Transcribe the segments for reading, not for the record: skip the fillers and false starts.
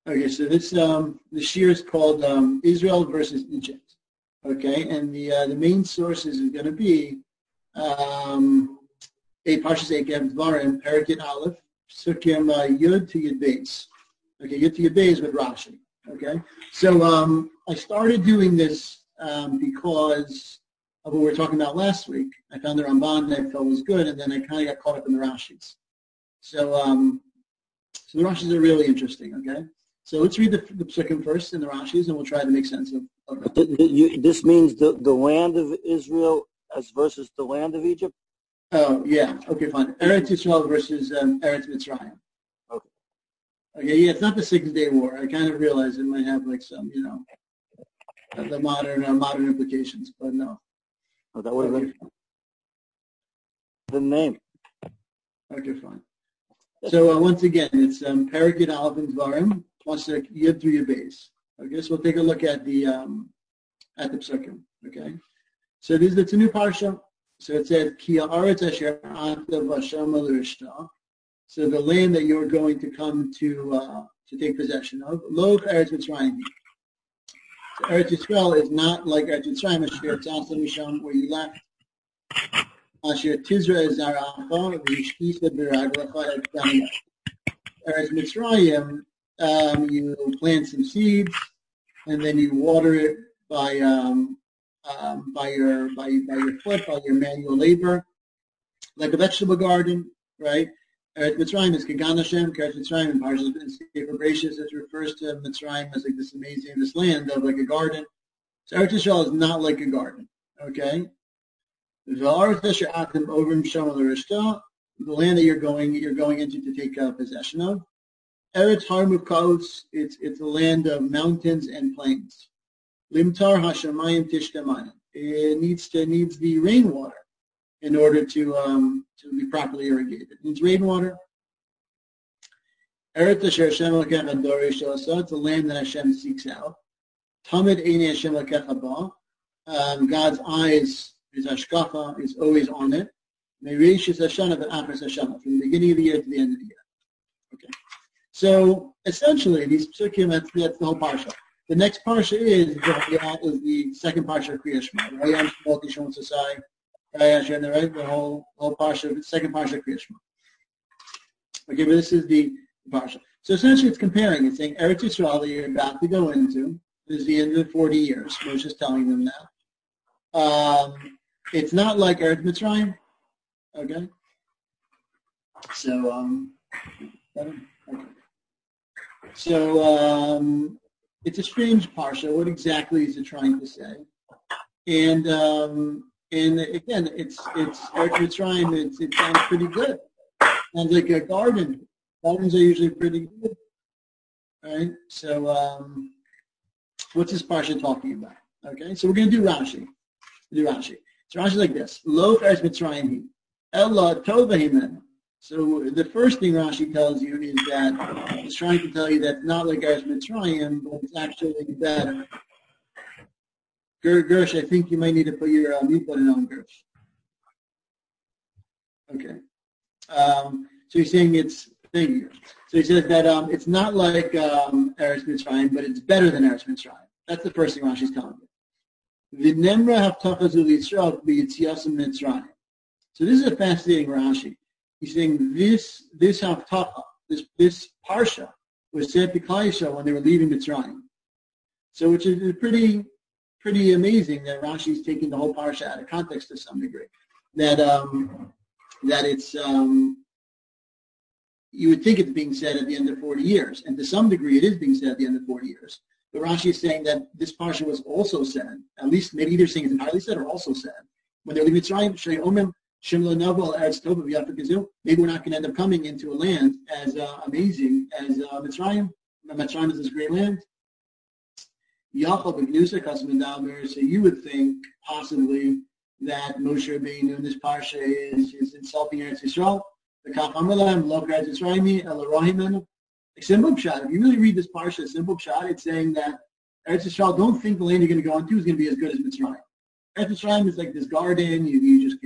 Okay, so this the shir is called Israel versus Egypt. Okay, and the main sources is going to be a Parshas Eikev Dvarim, Perek Aleph, Sukkim Yud to Yud Beis. Okay, Yud to Yud Beis with Rashi. Okay, so I started doing this because of what we were talking about last week. I found the Ramban that I felt was good, and then I kind of got caught up in the Rashis. So the Rashis are really interesting. Okay. So let's read the Psukim first in the Rashis, and we'll try to make sense of it. This means the land of Israel as versus the land of Egypt? Oh, yeah. Okay, fine. Eretz Yisrael versus Eretz Mitzrayim. Okay. Okay, yeah, it's not the 6-Day War. I kind of realized it might have like some, the modern implications, but no. Oh, that would have been the name. Okay, fine. So once again, it's Perek Aleph and Dvarim, plus Yud through Yud Beis. Okay, so we'll take a look at the Psukim. Okay, so it's a new parsha. So it says Ki ha'aretz asher ata v'Hashem l'rishta. So the land that you're going to come to take possession of, lo Eretz Mitzrayim. So Eretz Yisrael is not like Eretz Mitzrayim, asher tzasa misham, where you left. Asher tizra zaracha v'yishkisa b'raglacha et damya. Eretz Mitzrayim, you plant some seeds, and then you water it by your foot, by your manual labor, like a vegetable garden, right? Eretz Mitzrayim is Kagan Hashem, Eretz Mitzrayim in Parshas Sefer Bereshis, it refers to Mitzrayim as like this land of like a garden. So Eretz Yisrael is not like a garden, okay? The land that you're going into to take possession of. Eretz Har Mukos, it's a land of mountains and plains. Limtar Hashemayim Tishtamayim. It needs the rainwater in order to be properly irrigated. It needs rainwater. Eretz Asher Hashem Elokecha Dorish Osa. It's a land that Hashem seeks out. Tamid Eini Hashem Elokecha Ba. God's eyes, his hashkafa, is always on it. Meirishis Hashana v'Achris Hashana, from the beginning of the year to the end of the year. Okay. So essentially, these psukim, that's the whole parsha. The next parsha is the second parsha of Kriya Shema. Right? The whole parsha, the second parsha of Kriya Shema. Okay, but this is the parsha. So essentially, it's comparing. It's saying Eretz Yisrael that you're about to go into is the end of the 40 years. Moshe's telling them that. It's not like Eretz Mitzrayim. Okay. So okay. So it's a strange parsha. What exactly is it trying to say? And again, it's Eretz Mitzrayim. It sounds pretty good. Sounds like a garden. Gardens are usually pretty good, right? So what's this parsha talking about? Okay, so we're going to do Rashi. So Rashi like this: Lo Eretz Mitzrayim Ella Tova Himen. So the first thing Rashi tells you is that it's trying to tell you that it's not like Eretz Mitzrayim, but it's actually better. Gersh, I think you might need to put your mute button on, Gersh. Okay. So he's saying it's, thank you. So he says that it's not like Eretz Mitzrayim, but it's better than Eretz Mitzrayim. That's the first thing Rashi's telling you. V'nemra haftacha zu Yisrael b'yitziasim Mitzrayim. So this is a fascinating Rashi. He's saying this haftacha, this parsha was said to Klal Yisrael when they were leaving Mitzrayim. So which is pretty amazing that Rashi's taking the whole parsha out of context to some degree. That it's you would think it's being said at the end of 40 years, and to some degree it is being said at the end of 40 years. But Rashi is saying that this parsha was also said, at least maybe either saying it's entirely said or also said when they were leaving Mitzrayim. Maybe we're not going to end up coming into a land as amazing as Mitzrayim. Mitzrayim is this great land. So you would think possibly that Moshe Rabbeinu in this parsha is insulting Eretz Yisrael. Like simple pshat. If you really read this parsha, simple pshat, it's saying that Eretz Yisrael, don't think the land you're going to go into is going to be as good as Mitzrayim. Eretz Mitzrayim is like this garden.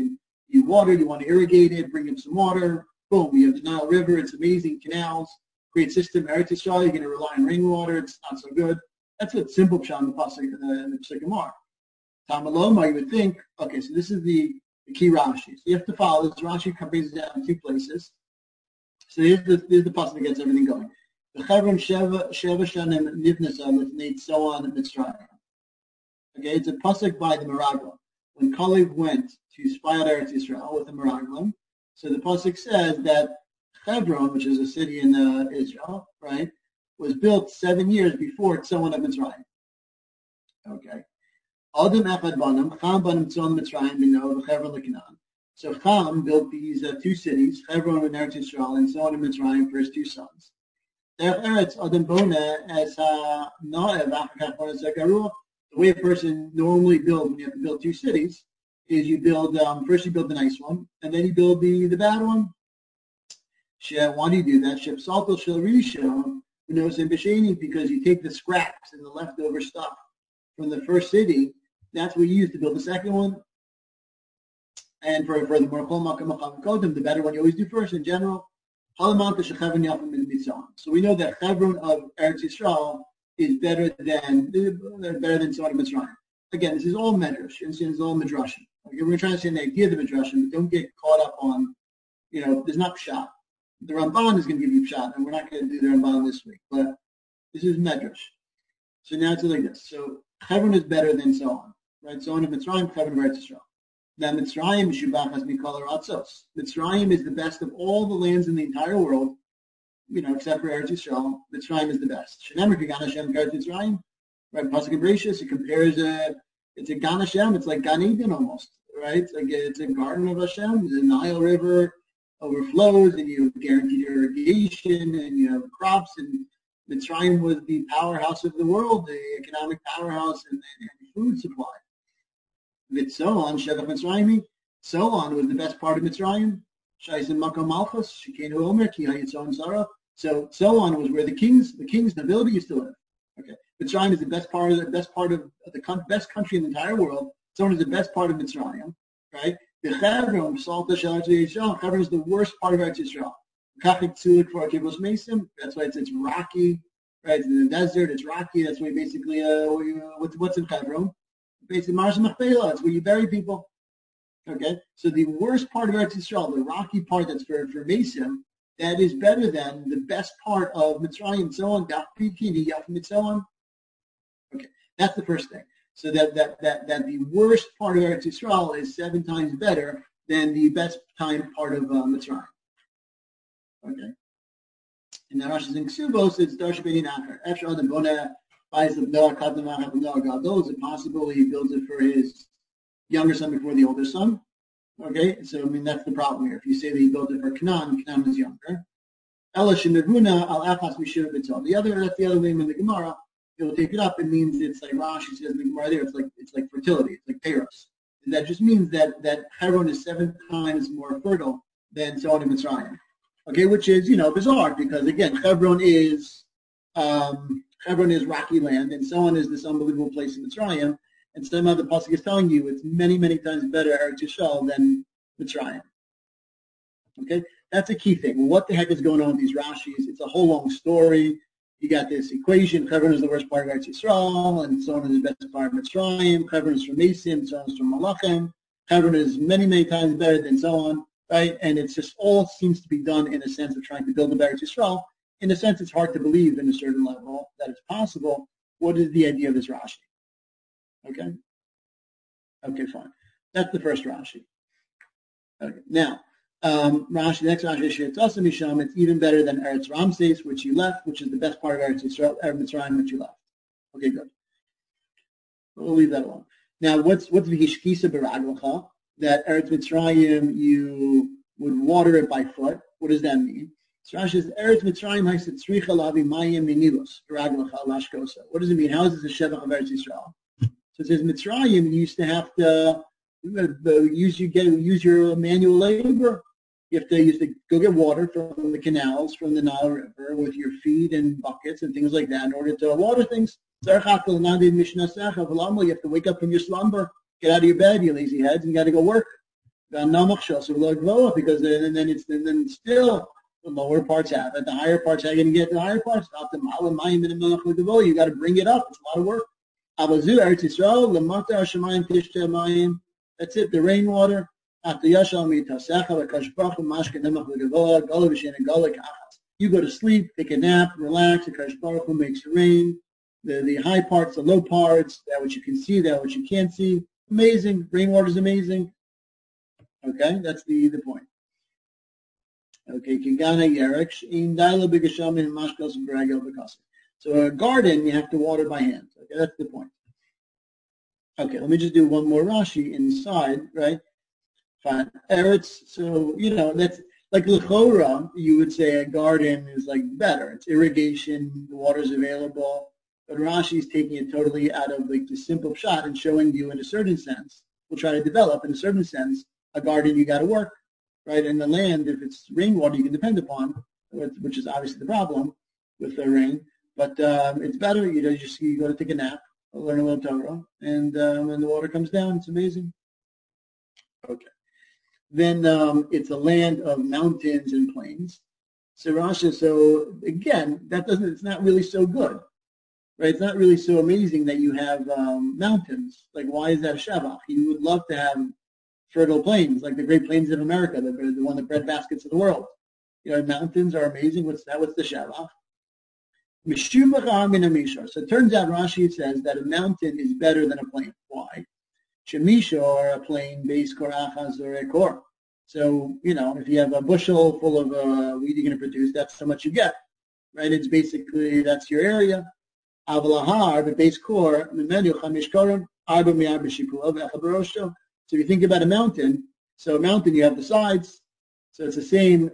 You water, you want to irrigate it, bring in some water. Boom, you have the Nile River. It's amazing canals. great system. Eretz Yisrael, you're going to rely on rainwater. It's not so good. That's what simple pshat in the pasuk in the Pesukim are. Tamaloma, you would think, okay, so this is the key Rashi. So you have to follow this. Rashi brings it down in two places. So here's the pasuk that gets everything going. The Chevron Sheva Shanim Nivnasa Litneit Soan Mitzrayim. Okay, it's a pasuk by the Meraglim. When Kalev went to spy out Eretz Yisrael with the Meraglim, so the pasuk says that Hebron, which is a city in Israel, right, was built 7 years before Tzoan of Mitzrayim. Okay. Adam Echad Banam, Cham Banam Tzoan Mitzrayim, Bino, Hebron Lekinan. So Cham built these two cities, Hebron and Eretz Yisrael, and Tzoan of Mitzrayim for his two sons. Derech Eretz Adam Bona as Na'ev Achakach Bona Zekaruah. The way a person normally builds when you have to build two cities is you build, first you build the nice one, and then you build the bad one. Why do you do that? Because you take the scraps and the leftover stuff from the first city, that's what you use to build the second one. And for the the better one you always do first in general. So we know that Hebron of Eretz Yisrael is better than Sodom Mitzrayim. Again, this is all medrash, and this is all midrashim. Okay, we're trying to say the idea of the midrashim, but don't get caught up on, there's not pshat. The Ramban is going to give you pshat, and we're not going to do the Ramban this week, but this is medrash. So now it's like this. So Hebron is better than Zoan, right? Zoan of Mitzrayim, Hebron of Eretz Yisrael. Now Mitzrayim, Shubach has Mikol Aratzos. Mitzrayim is the best of all the lands in the entire world, except for Eretz Yisrael. Mitzrayim is the best. Shenemer Gan Hashem Eretz Mitzrayim, right? Pasuk in Bereshis, it compares it's a Gan Hashem. It's like Gan Eden almost, right? It's a garden of Hashem. The Nile River overflows, and you have guaranteed irrigation, and you have crops. And Mitzrayim was the powerhouse of the world, the economic powerhouse, and food supply. Vitzoan Shevach Mitzrayim. Tzoan was the best part of Mitzrayim. Shaisim Makom Malchus, Shekenu Omer, Ki Hayitzon Sarah. So Tzoan was where the king's nobility used to live. Okay, Mitzrayim is the best part of the best country in the entire world. Tzoan is the best part of Mitzrayim, right? The Hebron, Salta Shalach Yisrael. Hebron is the worst part of Eretz Yisrael. Kachik Tzulik for Kibbutz Mesim. That's why it's rocky, right? It's in the desert. It's rocky. That's why basically what's in Hebron? Basically, Mars Machpelah. It's where you bury people. Okay, so the worst part of Eretz Yisrael, the rocky part that's for Mesim, that is better than the best part of Mitzrayim. So on, okay, that's the first thing. So that the worst part of Eretz Yisrael is 7 times better than the best part of Mitzrayim. Okay. And now Rashi's in Ksubos, it's Darsh B'nei Nachar. After Adam Boneh buys the Noah, Kadam Achab Noah Gadol, is it possible he builds it for his younger son before the older son? Okay, so that's the problem here. If you say that he built it for Canaan is younger. Ela Shemivuna al Achas Mishiv B'tzal. That's the other name in the Gemara. It will take it up. It means it's like Rashi says in the Gemara there. It's like fertility. It's like Peros. And that just means that Hebron is 7 times more fertile than Sodom and Mitzrayim. Okay, which is bizarre because again Hebron is rocky land and so on is this unbelievable place in Mitzrayim. And somehow the pasuk is telling you it's many, many times better Eretz Yisrael than Mitzrayim. Okay, that's a key thing. Well, what the heck is going on with these Rashis? It's a whole long story. You got this equation. Hebron is the worst part of Eretz Yisrael, and so on is the best part of Mitzrayim. Hebron is from Mesim, so on is from Malachim. Hebron is many, many times better than so on, right? And it's just all seems to be done in a sense of trying to build a Eretz Yisrael. In a sense, it's hard to believe in a certain level that it's possible. What is the idea of this Rashi? Okay, fine. That's the first Rashi. Okay, now Rashi. Next Rashi is Misham. It's even better than Eretz Ramses, which you left, which is the best part of Eretz Yisrael, Mitzrayim, which you left. Okay, good. We'll leave that alone. Now, what's the Hishkisa Baraglacha? That Eretz Mitzrayim you would water it by foot. What does that mean? So Rashi says Eretz Mitzrayim Haiset Tzricha Lavi Mayim Minilos Baraglacha Lashkosa. What does it mean? How is this a Shevach of Eretz Yisrael? So it says Mitzrayim, you used to have to use your manual labor. You used to go get water from the canals, from the Nile River, with your feet and buckets and things like that in order to water things. You have to wake up from your slumber, get out of your bed, you lazy heads, and you got to go work. Because then still The lower parts have it. The higher parts, how are you going to get to the higher parts? You got to bring it up. It's a lot of work. That's it, the rainwater. You go to sleep, take a nap, relax. Akash Baruch Hu makes it rain. The high parts, the low parts, that which you can see, that which you can't see. Amazing. Rainwater is amazing. Okay, that's the point. Okay, Kigana Yerek, so a garden, you have to water by hand. Okay, that's the point. Okay, let me just do one more Rashi inside, right? Fine. Eretz, so, that's like L'chora, you would say a garden is like better. It's irrigation, the water's available. But Rashi is taking it totally out of like the simple shot and showing you in a certain sense, we'll try to develop in a certain sense, a garden you got to work, right? And the land, if it's rainwater, you can depend upon, which is obviously the problem with the rain. But it's better, you go to take a nap, learn a little Torah, and when the water comes down, it's amazing. Okay. Then it's a land of mountains and plains. So Rashi, so again, it's not really so good. Right, it's not really so amazing that you have mountains. Like, why is that a shavach? You would love to have fertile plains, like the Great Plains of America, the one that bread baskets of the world. Mountains are amazing. What's that? What's the shavach? So it turns out Rashi says that a mountain is better than a plain. Why? Shemishor, a plain, base korachas or ekor. So, if you have a bushel full of wheat you're going to produce, that's how much you get. Right? It's basically, that's your area. Avalahar, the base core, so if you think about a mountain, so a mountain, you have the sides, so it's the same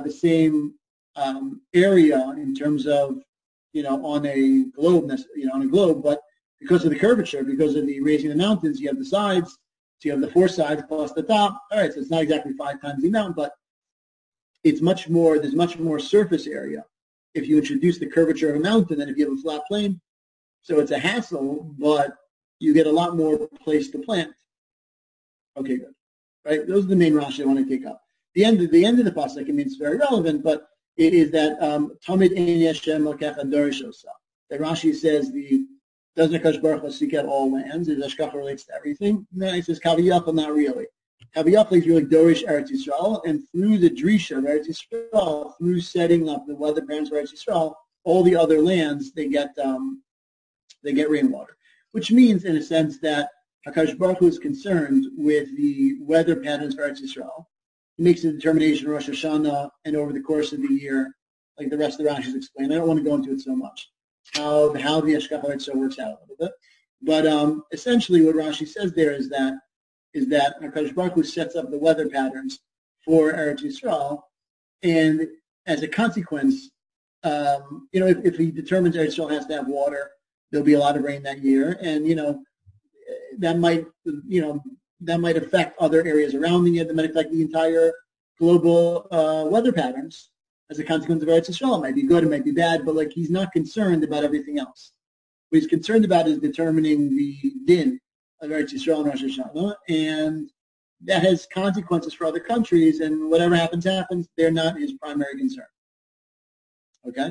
area in terms of, on a globe, but because of the curvature, because of the raising the mountains, you have the sides, so you have the four sides plus the top. All right, so it's not exactly 5 times the amount, but there's much more surface area if you introduce the curvature of a mountain than if you have a flat plain. So it's a hassle, but you get a lot more place to plant. Okay, good. Right? Those are the main Rashi I want to take up. The end of the pasuk, I mean, it's very relevant, but it is that Tamid Ein Yeshem Lokech Adorishosah. That Rashi says doesn't Akash Baruch Hu seek out all lands? His Hashgacha relates to everything. No, he says Kaviyachal, not really. Kaviyachal is really Dorish Eretz Yisrael, and through the Drisha of Eretz Yisrael, through setting up the weather patterns of Eretz Yisrael, all the other lands they get rainwater, which means in a sense that Hakadosh Baruch Hu is concerned with the weather patterns for Eretz Yisrael. He makes a determination in Rosh Hashanah and over the course of the year, like the rest of the Rashi's explained. I don't want to go into it so much, how the Hashgacha works out a little bit. But essentially what Rashi says there is that Hakadosh Baruch Hu sets up the weather patterns for Eretz Yisrael, and as a consequence, if he determines Eretz Yisrael has to have water, there'll be a lot of rain that year, and that might affect other areas around it. That might affect the entire global weather patterns as a consequence of Eretz Yisrael. It might be good, it might be bad, but he's not concerned about everything else. What he's concerned about is determining the din of Eretz Yisrael and Rosh Hashanah, and that has consequences for other countries. And whatever happens. They're not his primary concern. Okay.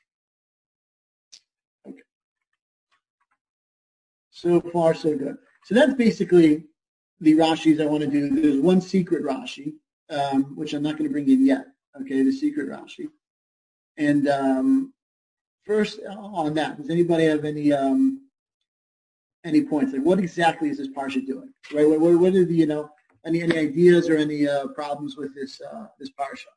So far, so good. So that's basically the Rashis I want to do. There's one secret Rashi, which I'm not going to bring in yet. Okay, the secret Rashi. And first on that, does anybody have any points? Like, what exactly is this parsha doing? Right? What are the any ideas or any problems with this parsha?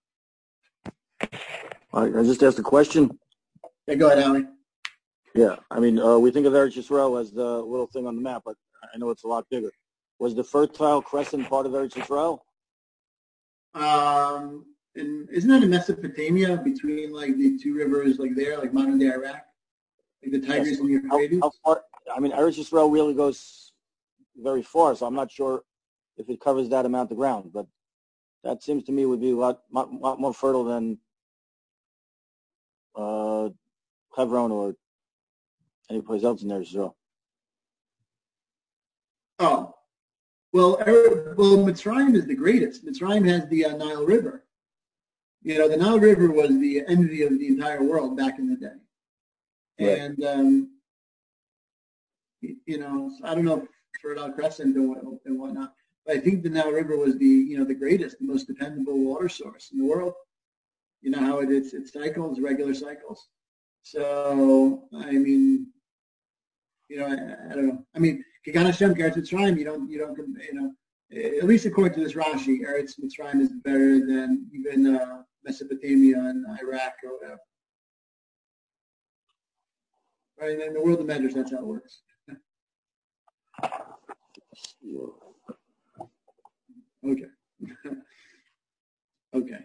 I just asked a question. Yeah, go ahead, Ali. Yeah, I mean, we think of Eretz Yisrael as the little thing on the map, but I know it's a lot bigger. Was the Fertile Crescent part of Eretz Yisrael? And isn't that in Mesopotamia between the two rivers, there, modern day Iraq, the Tigris and the Euphrates? How far? I mean, Eretz Yisrael really goes very far, so I'm not sure if it covers that amount of ground, but that seems to me would be a lot more fertile than Hebron or any place else in Eretz Yisrael. Oh, well, Mitzrayim is the greatest. Mitzrayim has the Nile River. the Nile River was the envy of the entire world back in the day. Right. And, I don't know Fertile Crescent and whatnot, but I think the Nile River was the greatest, the most dependable water source in the world. You know how it cycles, regular cycles. So, I mean, I don't know. I mean, Kigan Hashem, Eretz Mitzrayim, at least according to this Rashi, Eretz Mitzrayim is better than even Mesopotamia and Iraq or whatever. Right? And in the world of measures, that's how it works. Okay. Okay.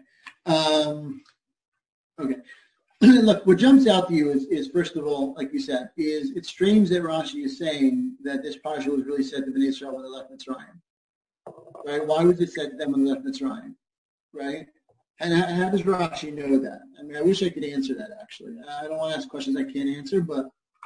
Okay. Look, what jumps out to you is first of all, like you said, is it's strange that Rashi is saying that this parsha was really said to Bnei Israel when they left Mitzrayim. Right? Why was it said to them when they left Mitzrayim? Right? And how does Rashi know that? I mean, I wish I could answer that, actually. I don't want to ask questions I can't answer, but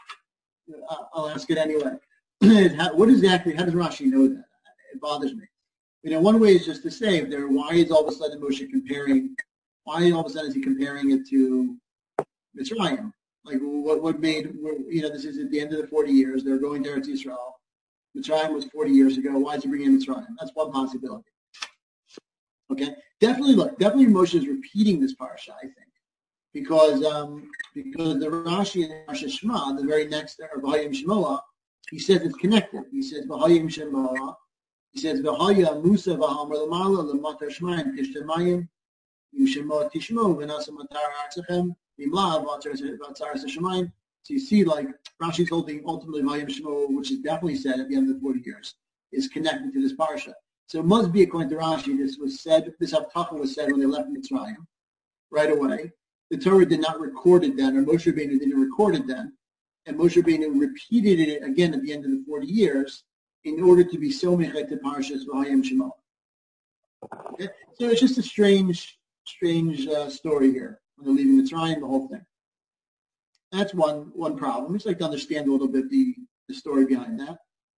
I'll ask it anyway. How does Rashi know that? It bothers me. One way is just to say, why is all of a sudden Moshe why all of a sudden is he comparing it to Mitzrayim? Like, what made, this is at the end of the 40 years, they're going to Eretz Yisrael. Mitzrayim was 40 years ago. Why is he bringing in Mitzrayim? That's one possibility. Okay? Definitely Moshe is repeating this parsha, I think. Because the Rashi in Parsha Shema, the very next, or V'hayim Shemoah, he says it's connected. He says V'hayim Shemoah. He says V'haya Musa V'hamar L'mala L'matar Shmayim Tishtamayim Yushemoah Tishmo V'nasa Matar Artzechem V'imla V'atzaras Shemayim. So you see, like, Rashi's holding ultimately V'hayim Shemoah, which is definitely said at the end of the 40 years, is connected to this parsha. So it must be, according to Rashi, this Haftacha was said when they left Mitzrayim right away. The Torah did not record it then, or Moshe Rabbeinu didn't record it then, and Moshe Rabbeinu repeated it again at the end of the 40 years in order to be so mechet to Parshas V'hayim Shemoah. Okay? So it's just a strange story here when they're leaving Mitzrayim, the whole thing. That's one problem. It's like to understand a little bit the story behind that.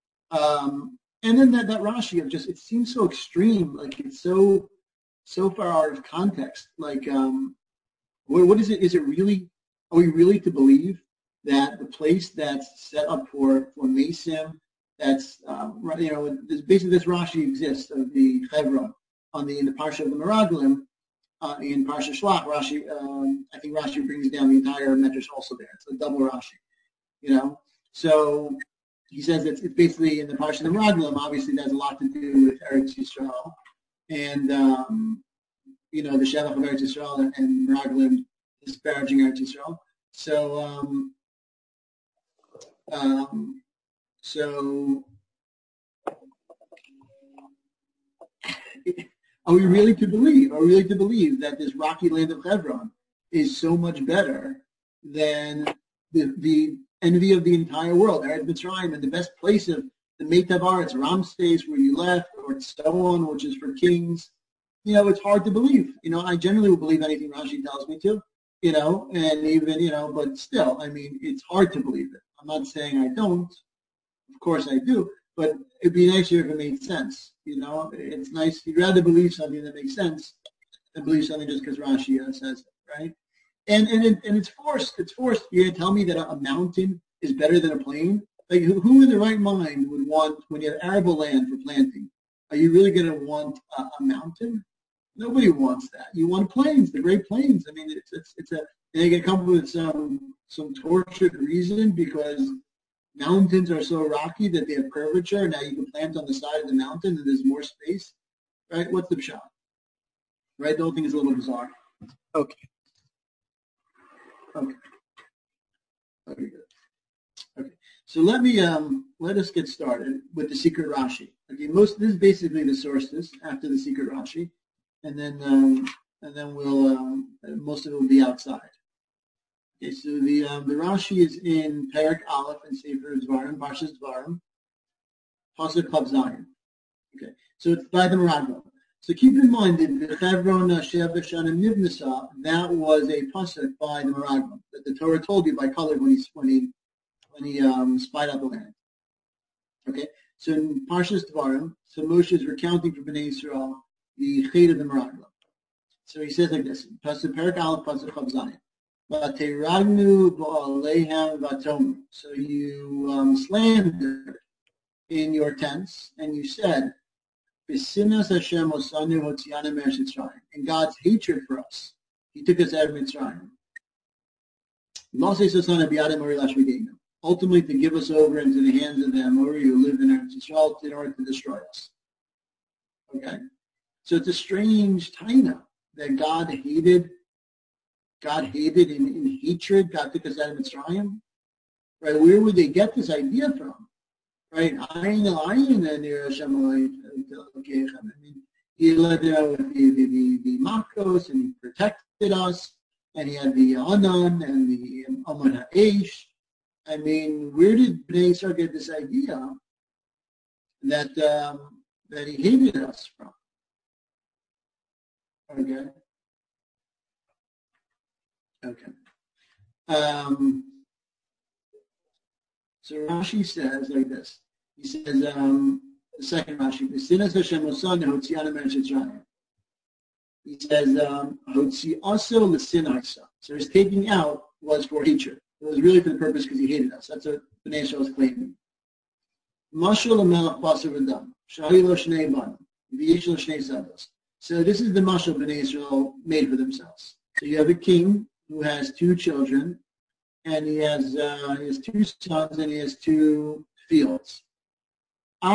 And then that Rashi of it seems so extreme, like it's so far out of context. Like, what is it? Is it really? Are we really to believe that the place that's set up for Mesim, that's basically this Rashi exists of the Chevron in the Parsha of the Meraglim, in Parsha Shlach, Rashi. I think Rashi brings down the entire Medrash also there. It's a double Rashi, So he says it's basically in the Parsha of the Meraglim. Obviously, that has a lot to do with Eretz Yisrael, and the Shevach of Eretz Yisrael and Meraglim disparaging Eretz Yisrael. So are we really to believe that this rocky land of Hebron is so much better than the envy of the entire world, Eretz Mitzrayim, and the best place of the Meitav Aretz, Ramses, where you left, or so on, which is for kings? It's hard to believe. I generally will believe anything Rashi tells me to, and even, but still, I mean, it's hard to believe it. I'm not saying I don't. Of course I do, but it'd be nicer if it made sense. It's nice. You'd rather believe something that makes sense than believe something just because Rashi says it, right? And it's forced. It's forced. You're going to tell me that a mountain is better than a plain? Like, who in their right mind would want, when you have arable land for planting, are you really going to want a mountain? Nobody wants that. You want plains, the Great Plains. I mean, they can come up with some tortured reason because mountains are so rocky that they have curvature. Now you can plant on the side of the mountain and there's more space, right? What's the pshat? Right? The whole thing is a little bizarre. Okay. Good. Okay. So let us get started with the secret Rashi. Okay. This is basically the sources after the secret Rashi. And then we'll most of it will be outside. Okay, so the Rashi is in Perek Aleph and Sefer Dvarim, Parshas Dvarim, Pasuk Chav Zayin. Okay, so it's by the Meraglim. So keep in mind that the Chevron Sheva Shanim Nivnasa, that was a pasuk by the Meraglim that the Torah told you by color when he spied out the land. Okay, so in Parshas Dvarim, so Moshe is recounting for Bnei Yisrael the Chet of the Meraglim. So he says like this, Pasuk Perak Aleph, Pasuk Chav Zayin. V'ateragnu ba'alehem v'atomu. So you slandered in your tents, and you said, B'sinas Hashem osanu hotzianu me'eretz Mitzrayim. In God's hatred for us, He took us out of Mitzrayim. Ultimately, to give us over into the hands of the Amori who live in Eretz Yisrael in order to destroy us. Okay, so it's a strange taina that God hated in hatred. God took us out of Mitzrayim. Right? Where would they get this idea from? Right? Ayin el ayin nir Hashem elokechem. I mean, He led out with the Makos, and He protected us, and He had the Anan and the Amon Ha'esh. I mean, where did Bnei Yisrael get this idea that He hated us from? Okay. So Rashi says like this. He says, the second Rashi, B'sinas Hashem osanu hotzianu me'eretz Mitzrayim. He says, hotziaso l'sinaisa. So his taking out was for hatred. It was really for the purpose because He hated us. That's what Bnei Yisrael is claiming. Mashal l'melech basar v'dam. Shahi lo shnei banim. V'yesh lo shnei zados. So this is the mashal Bnei Yisrael made for themselves. So you have a king who has two children, and he has two sons, and he has two fields. So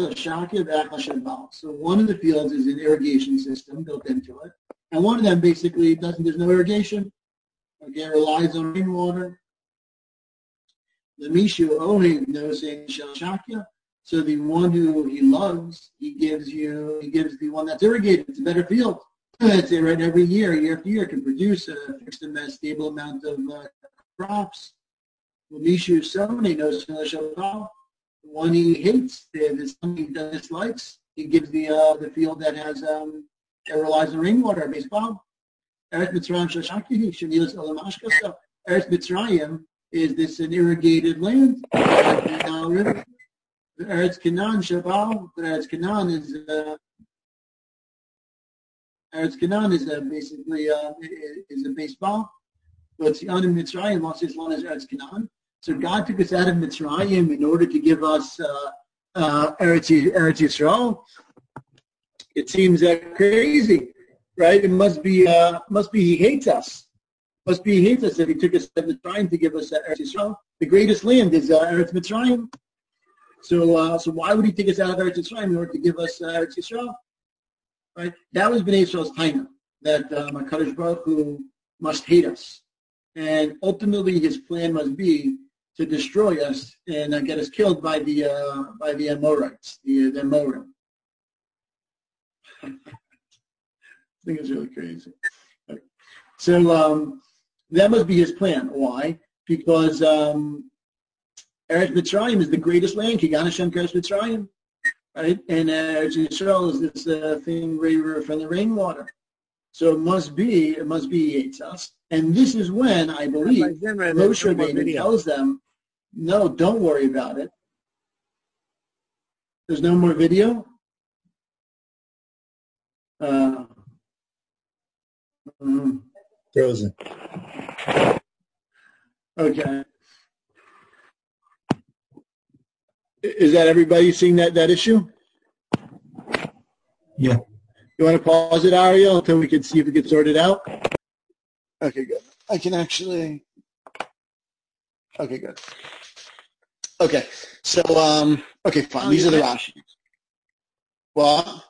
one of the fields is an irrigation system built into it, and one of them basically there's no irrigation. Okay, it relies on rainwater. The Mishu Ohin knows in Shakya. So the one who he loves, he gives the one that's irrigated. It's a better field. It's right every year after year, can produce a fixed and stable amount of crops. The Mishu Soni knows in the one he hates, the one he dislikes, he gives the field that has that relies on rainwater. Baseball. Eretz Mitzrayim Shashaki Shanilas Elamashka. So Eretz Mitzrayim is this an irrigated land, the river. The Eretz Canaan Shabal. The Eretz Canaan is basically is a baseball. So it's the Anim Mitzrayim. Also, as long as Eretz Canaan. So God took us out of Mitzrayim in order to give us Eretz Yisrael. It seems crazy, right? It must be He hates us. Must be He hates us if He took us out of Mitzrayim to give us Eretz Yisrael. The greatest land is Eretz Mitzrayim. So why would He take us out of Eretz Yisrael in order to give us Eretz Yisrael? Right? That was Bnei Yisrael's taina, that HaKadosh Baruch Hu must hate us, and ultimately His plan must be to destroy us and get us killed by the Amorites, the Amorim. I think it's really crazy. Okay. So that must be His plan. Why? Because Eretz Mitzrayim is the greatest land. Kigan Hashem Eretz Mitzrayim, right? And Eretz Yisrael is this thing river from the rainwater. So it must be He hates us. And this is when I believe Moshe Rabbeinu tells them, "No, don't worry about it. There's no more video." Frozen. Okay. Is that everybody seeing that issue? Yeah. You want to pause it, Ariel, until we can see if it gets sorted out? Okay, good. I can actually... Okay, good. Okay, so, okay, fine. These are the Rashi. What?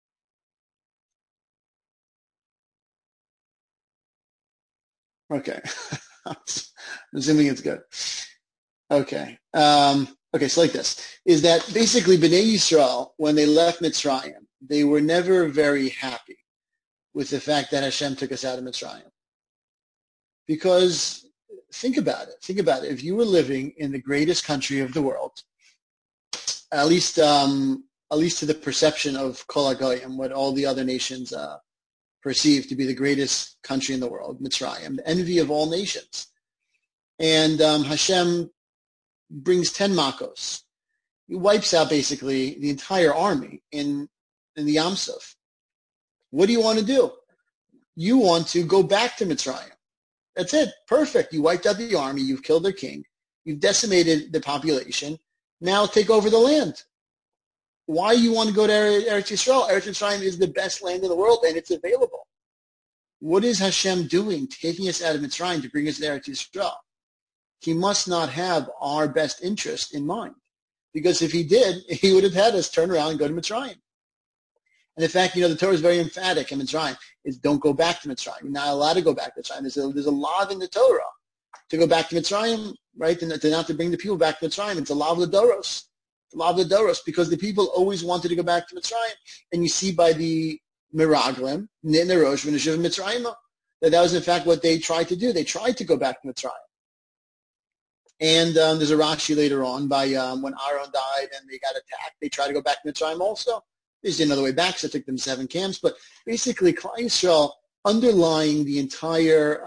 Okay. I'm assuming it's good. Okay. Okay, so like this, is that basically Bnei Yisrael, when they left Mitzrayim, they were never very happy with the fact that Hashem took us out of Mitzrayim. Because think about it. If you were living in the greatest country of the world, at least to the perception of Kol HaGoyim, what all the other nations perceive to be the greatest country in the world, Mitzrayim, the envy of all nations. And Hashem brings 10 makos. He wipes out basically the entire army in the Yam Suf. What do you want to do? you want to go back to Mitzrayim. That's it. Perfect. You wiped out the army. You've killed their king. You've decimated the population. Now take over the land. Why you want to go to Eretz Yisrael? Eretz Yisrael is the best land in the world, and it's available. What is Hashem doing, taking us out of Mitzrayim to bring us to Eretz Yisrael? He must not have our best interest in mind. Because if he did, he would have had us turn around and go to Mitzrayim. And in fact, the Torah is very emphatic in Mitzrayim, is don't go back to Mitzrayim. You're not allowed to go back to Mitzrayim. There's a law in the Torah to go back to Mitzrayim, right? And to not to bring the people back to Mitzrayim. It's a law of the Doros. The law of the Doros, because the people always wanted to go back to Mitzrayim. And you see by the Miraglim, Nerosh, V'Neshiv Mitzrayim, that was in fact what they tried to do. They tried to go back to Mitzrayim. And there's a Rashi later on by when Aaron died and they got attacked. They tried to go back to Mitzrayim also. They just didn't know the way back, so it took them 7 camps. But basically, Klal Yisrael, underlying the entire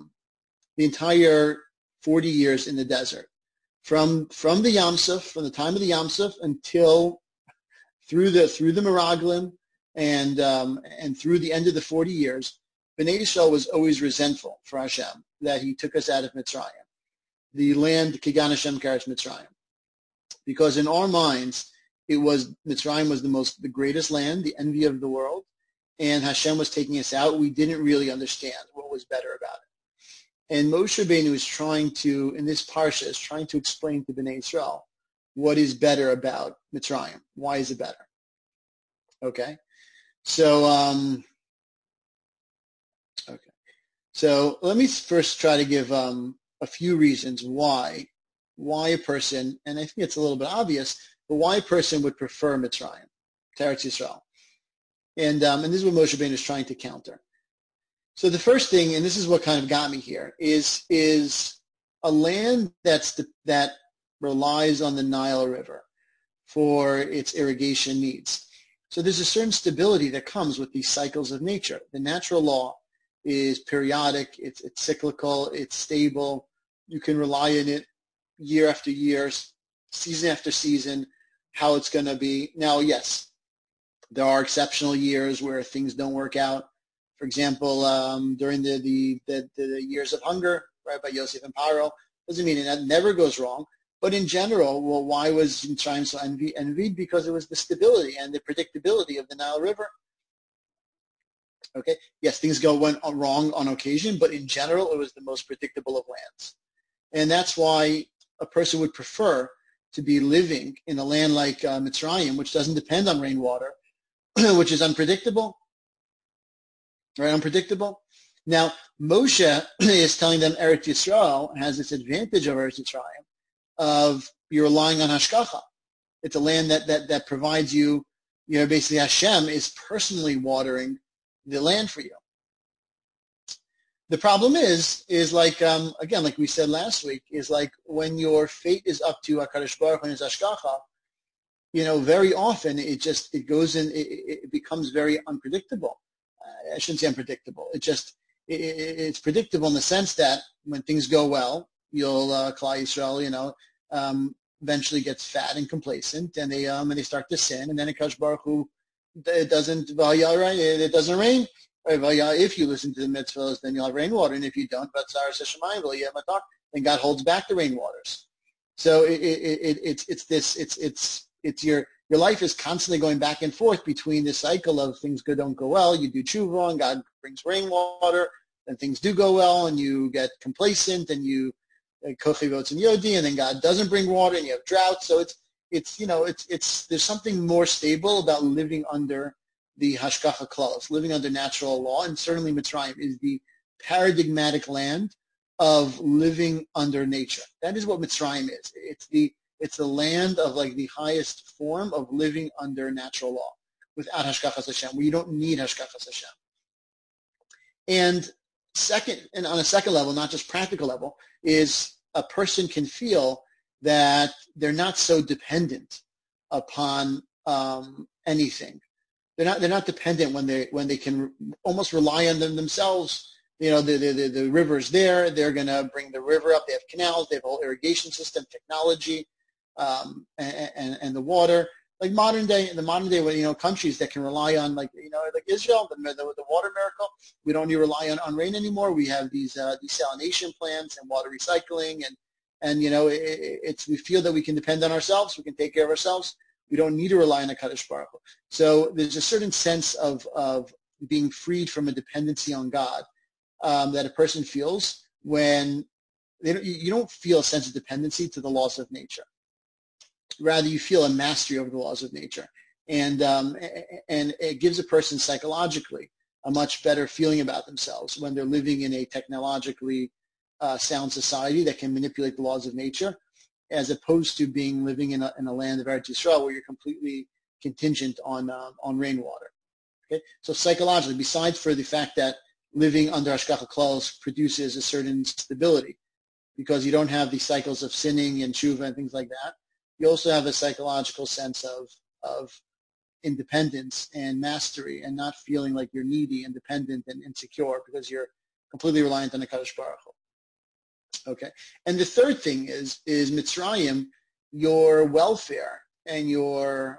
40 years in the desert, from the Yam Suf, from the time of the Yam Suf until through the Meraglim and through the end of the 40 years, Bnei Yisrael was always resentful for Hashem that he took us out of Mitzrayim, the land Kigan Hashem Karetz Mitzrayim, because in our minds Mitzrayim was the greatest land, the envy of the world, and Hashem was taking us out. We didn't really understand what was better about it. And Moshe Rabbeinu is trying to, in this parsha, is trying to explain to Bnei Yisrael what is better about Mitzrayim. Why is it better? Okay. So, So let me first try to give a few reasons why a person, and I think it's a little bit obvious, but why a person would prefer Mitzrayim to Eretz Yisrael. And this is what Moshe Rabbeinu is trying to counter. So the first thing, and this is what kind of got me here, is a land that relies on the Nile River for its irrigation needs. So there's a certain stability that comes with these cycles of nature. The natural law is periodic, it's cyclical, it's stable. You can rely on it year after year, season after season, how it's going to be. Now, yes, there are exceptional years where things don't work out. For example, during the years of hunger, right, by Yosef and Paro, doesn't mean that never goes wrong. But in general, well, why was Mitzrayim so envied? Because it was the stability and the predictability of the Nile River. Okay, yes, things went wrong on occasion, but in general, it was the most predictable of lands. And that's why a person would prefer to be living in a land like Mitzrayim, which doesn't depend on rainwater, which is unpredictable. Right, unpredictable. Now, Moshe is telling them Eretz Yisrael has this advantage over Eretz Yisrael of you're relying on Hashkacha. It's a land that provides you, basically Hashem is personally watering the land for you. The problem is like, again, like we said last week, is like when your fate is up to HaKadosh Baruch Hu and his Hashkacha, very often it becomes very unpredictable. I shouldn't say unpredictable. It's predictable in the sense that when things go well, Klal Yisrael, eventually gets fat and complacent, and they start to sin, and then HaKadosh Baruch Hu, it doesn't rain. If you listen to the mitzvahs, then you'll have rainwater, and if you don't, then God holds back the rainwaters. So your life is constantly going back and forth between the cycle of things don't go well, you do tshuva, and God brings rainwater, and things do go well, and you get complacent, and you kochi votes in yodi, and then God doesn't bring water, and you have drought. So there's something more stable about living under the hashkacha klalos, living under natural law, and certainly Mitzrayim is the paradigmatic land of living under nature. That is what Mitzrayim is. It's the land of like the highest form of living under natural law without Hashkachas Hashem, where you don't need Hashkachas Hashem. And on a second level, not just practical level, is a person can feel that they're not so dependent upon anything. They're not dependent when they can almost rely on themselves. The river's there. They're going to bring the river up. They have canals. They have a whole irrigation system, technology. And the water. like in the modern day, countries that can rely on, like Israel, the water miracle. We don't need to rely on rain anymore. We have these desalination plants and water recycling, and we feel that we can depend on ourselves. We can take care of ourselves. We don't need to rely on a Kadosh Baruch Hu. So there's a certain sense of being freed from a dependency on God that a person feels when you don't feel a sense of dependency to the laws of nature. Rather, you feel a mastery over the laws of nature, and it gives a person psychologically a much better feeling about themselves when they're living in a technologically sound society that can manipulate the laws of nature, as opposed to living in a land of Eretz Yisrael where you're completely contingent on rainwater. Okay, so psychologically, besides for the fact that living under Hashgacha Klalos produces a certain stability, because you don't have the cycles of sinning and tshuva and things like that. You also have a psychological sense of independence and mastery, and not feeling like you're needy and dependent and insecure because you're completely reliant on the Kadosh Baruch Hu. Okay, and the third thing is Mitzrayim, your welfare and your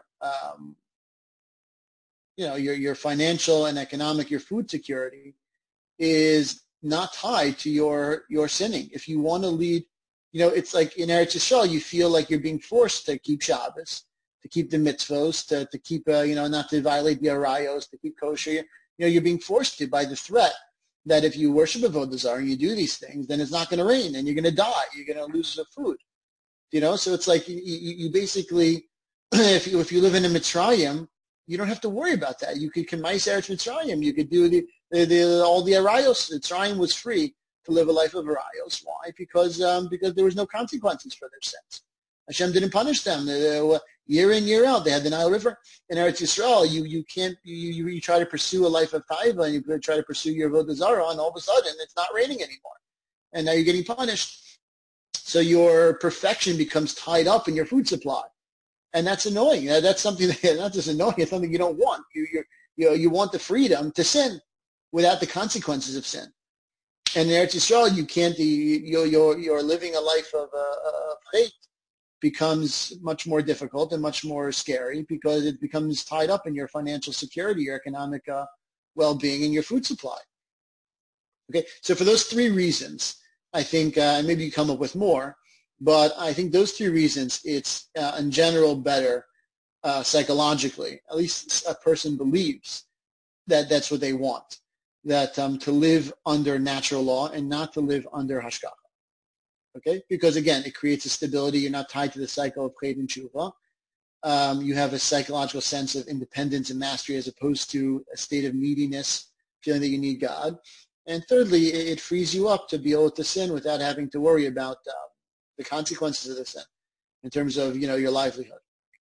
your financial and economic, your food security is not tied to your sinning. If you want to lead, it's like in Eretz Yisrael, you feel like you're being forced to keep Shabbos, to keep the mitzvos, to keep, not to violate the arayos, to keep kosher. You're being forced to by the threat that if you worship Avodah Zarah and you do these things, then it's not going to rain and you're going to die. You're going to lose the food. So it's like you basically, if you live in a Mitzrayim, you don't have to worry about that. You could K'mais Eretz Mitzrayim. You could do all the arayos. Mitzrayim was free to live a life of arayos. Why? Because there was no consequences for their sins. Hashem didn't punish them. Year in, year out, they had the Nile River. In Eretz Yisrael, you try to pursue a life of taiva, and you try to pursue your Avodah Zarah, and all of a sudden it's not raining anymore, and now you're getting punished. So your perfection becomes tied up in your food supply, and that's annoying. That's something that not just annoying; it's something you don't want. You want the freedom to sin without the consequences of sin. And in Eretz Yisrael, you can't. You're living a life of hate becomes much more difficult and much more scary because it becomes tied up in your financial security, your economic well-being, and your food supply. Okay, so for those three reasons, I think, and maybe you come up with more, but I think those three reasons, it's in general better psychologically. At least a person believes that that's what they want, that to live under natural law and not to live under hashgacha. Okay, because again, it creates a stability. You're not tied to the cycle of chayt and tshuva. You have a psychological sense of independence and mastery as opposed to a state of neediness, feeling that you need God. And thirdly, it frees you up to be able to sin without having to worry about the consequences of the sin in terms of, your livelihood.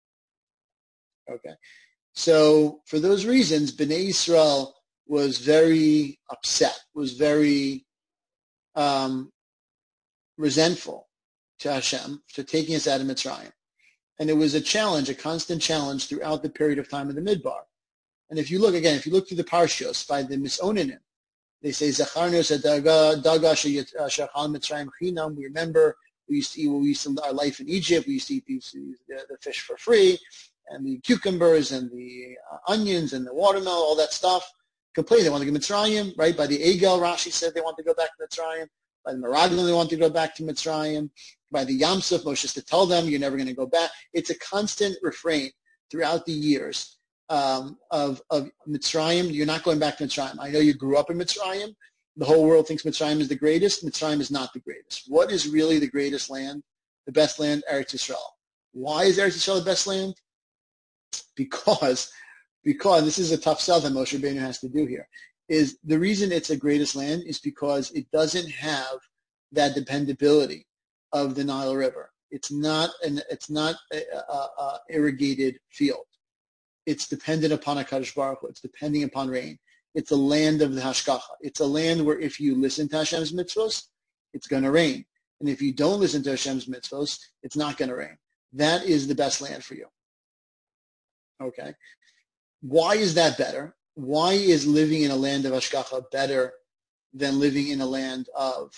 Okay. So for those reasons, Bnei Yisrael was very upset, was very resentful to Hashem for taking us out of Mitzrayim. And it was a challenge, a constant challenge throughout the period of time of the Midbar. And if you look through the Parshos by the Misonanim, they say, Zacharnos daga shachal Mitzrayim chinam. We remember we used to our life in Egypt. We used to eat the fish for free, and the cucumbers and the onions and the watermelon, all that stuff. Complain they want to go to Mitzrayim, right? By the Egel, Rashi said they want to go back to Mitzrayim. By the Meraglim, they want to go back to Mitzrayim. By the Yam Suf, Moshe is to tell them you're never going to go back. It's a constant refrain throughout the years of Mitzrayim. You're not going back to Mitzrayim. I know you grew up in Mitzrayim. The whole world thinks Mitzrayim is the greatest. Mitzrayim is not the greatest. What is really the greatest land, the best land? Eretz Yisrael. Why is Eretz Yisrael the best land? Because this is a tough sell that Moshe Rabbeinu has to do here. Is the reason it's the greatest land is because it doesn't have that dependability of the Nile River. It's not a irrigated field. It's dependent upon HaKadosh Baruch Hu. It's depending upon rain. It's a land of the Hashgacha. It's a land where if you listen to Hashem's mitzvos, it's going to rain. And if you don't listen to Hashem's mitzvos, it's not going to rain. That is the best land for you. Okay. Why is that better? Why is living in a land of Hashgacha better than living in a land of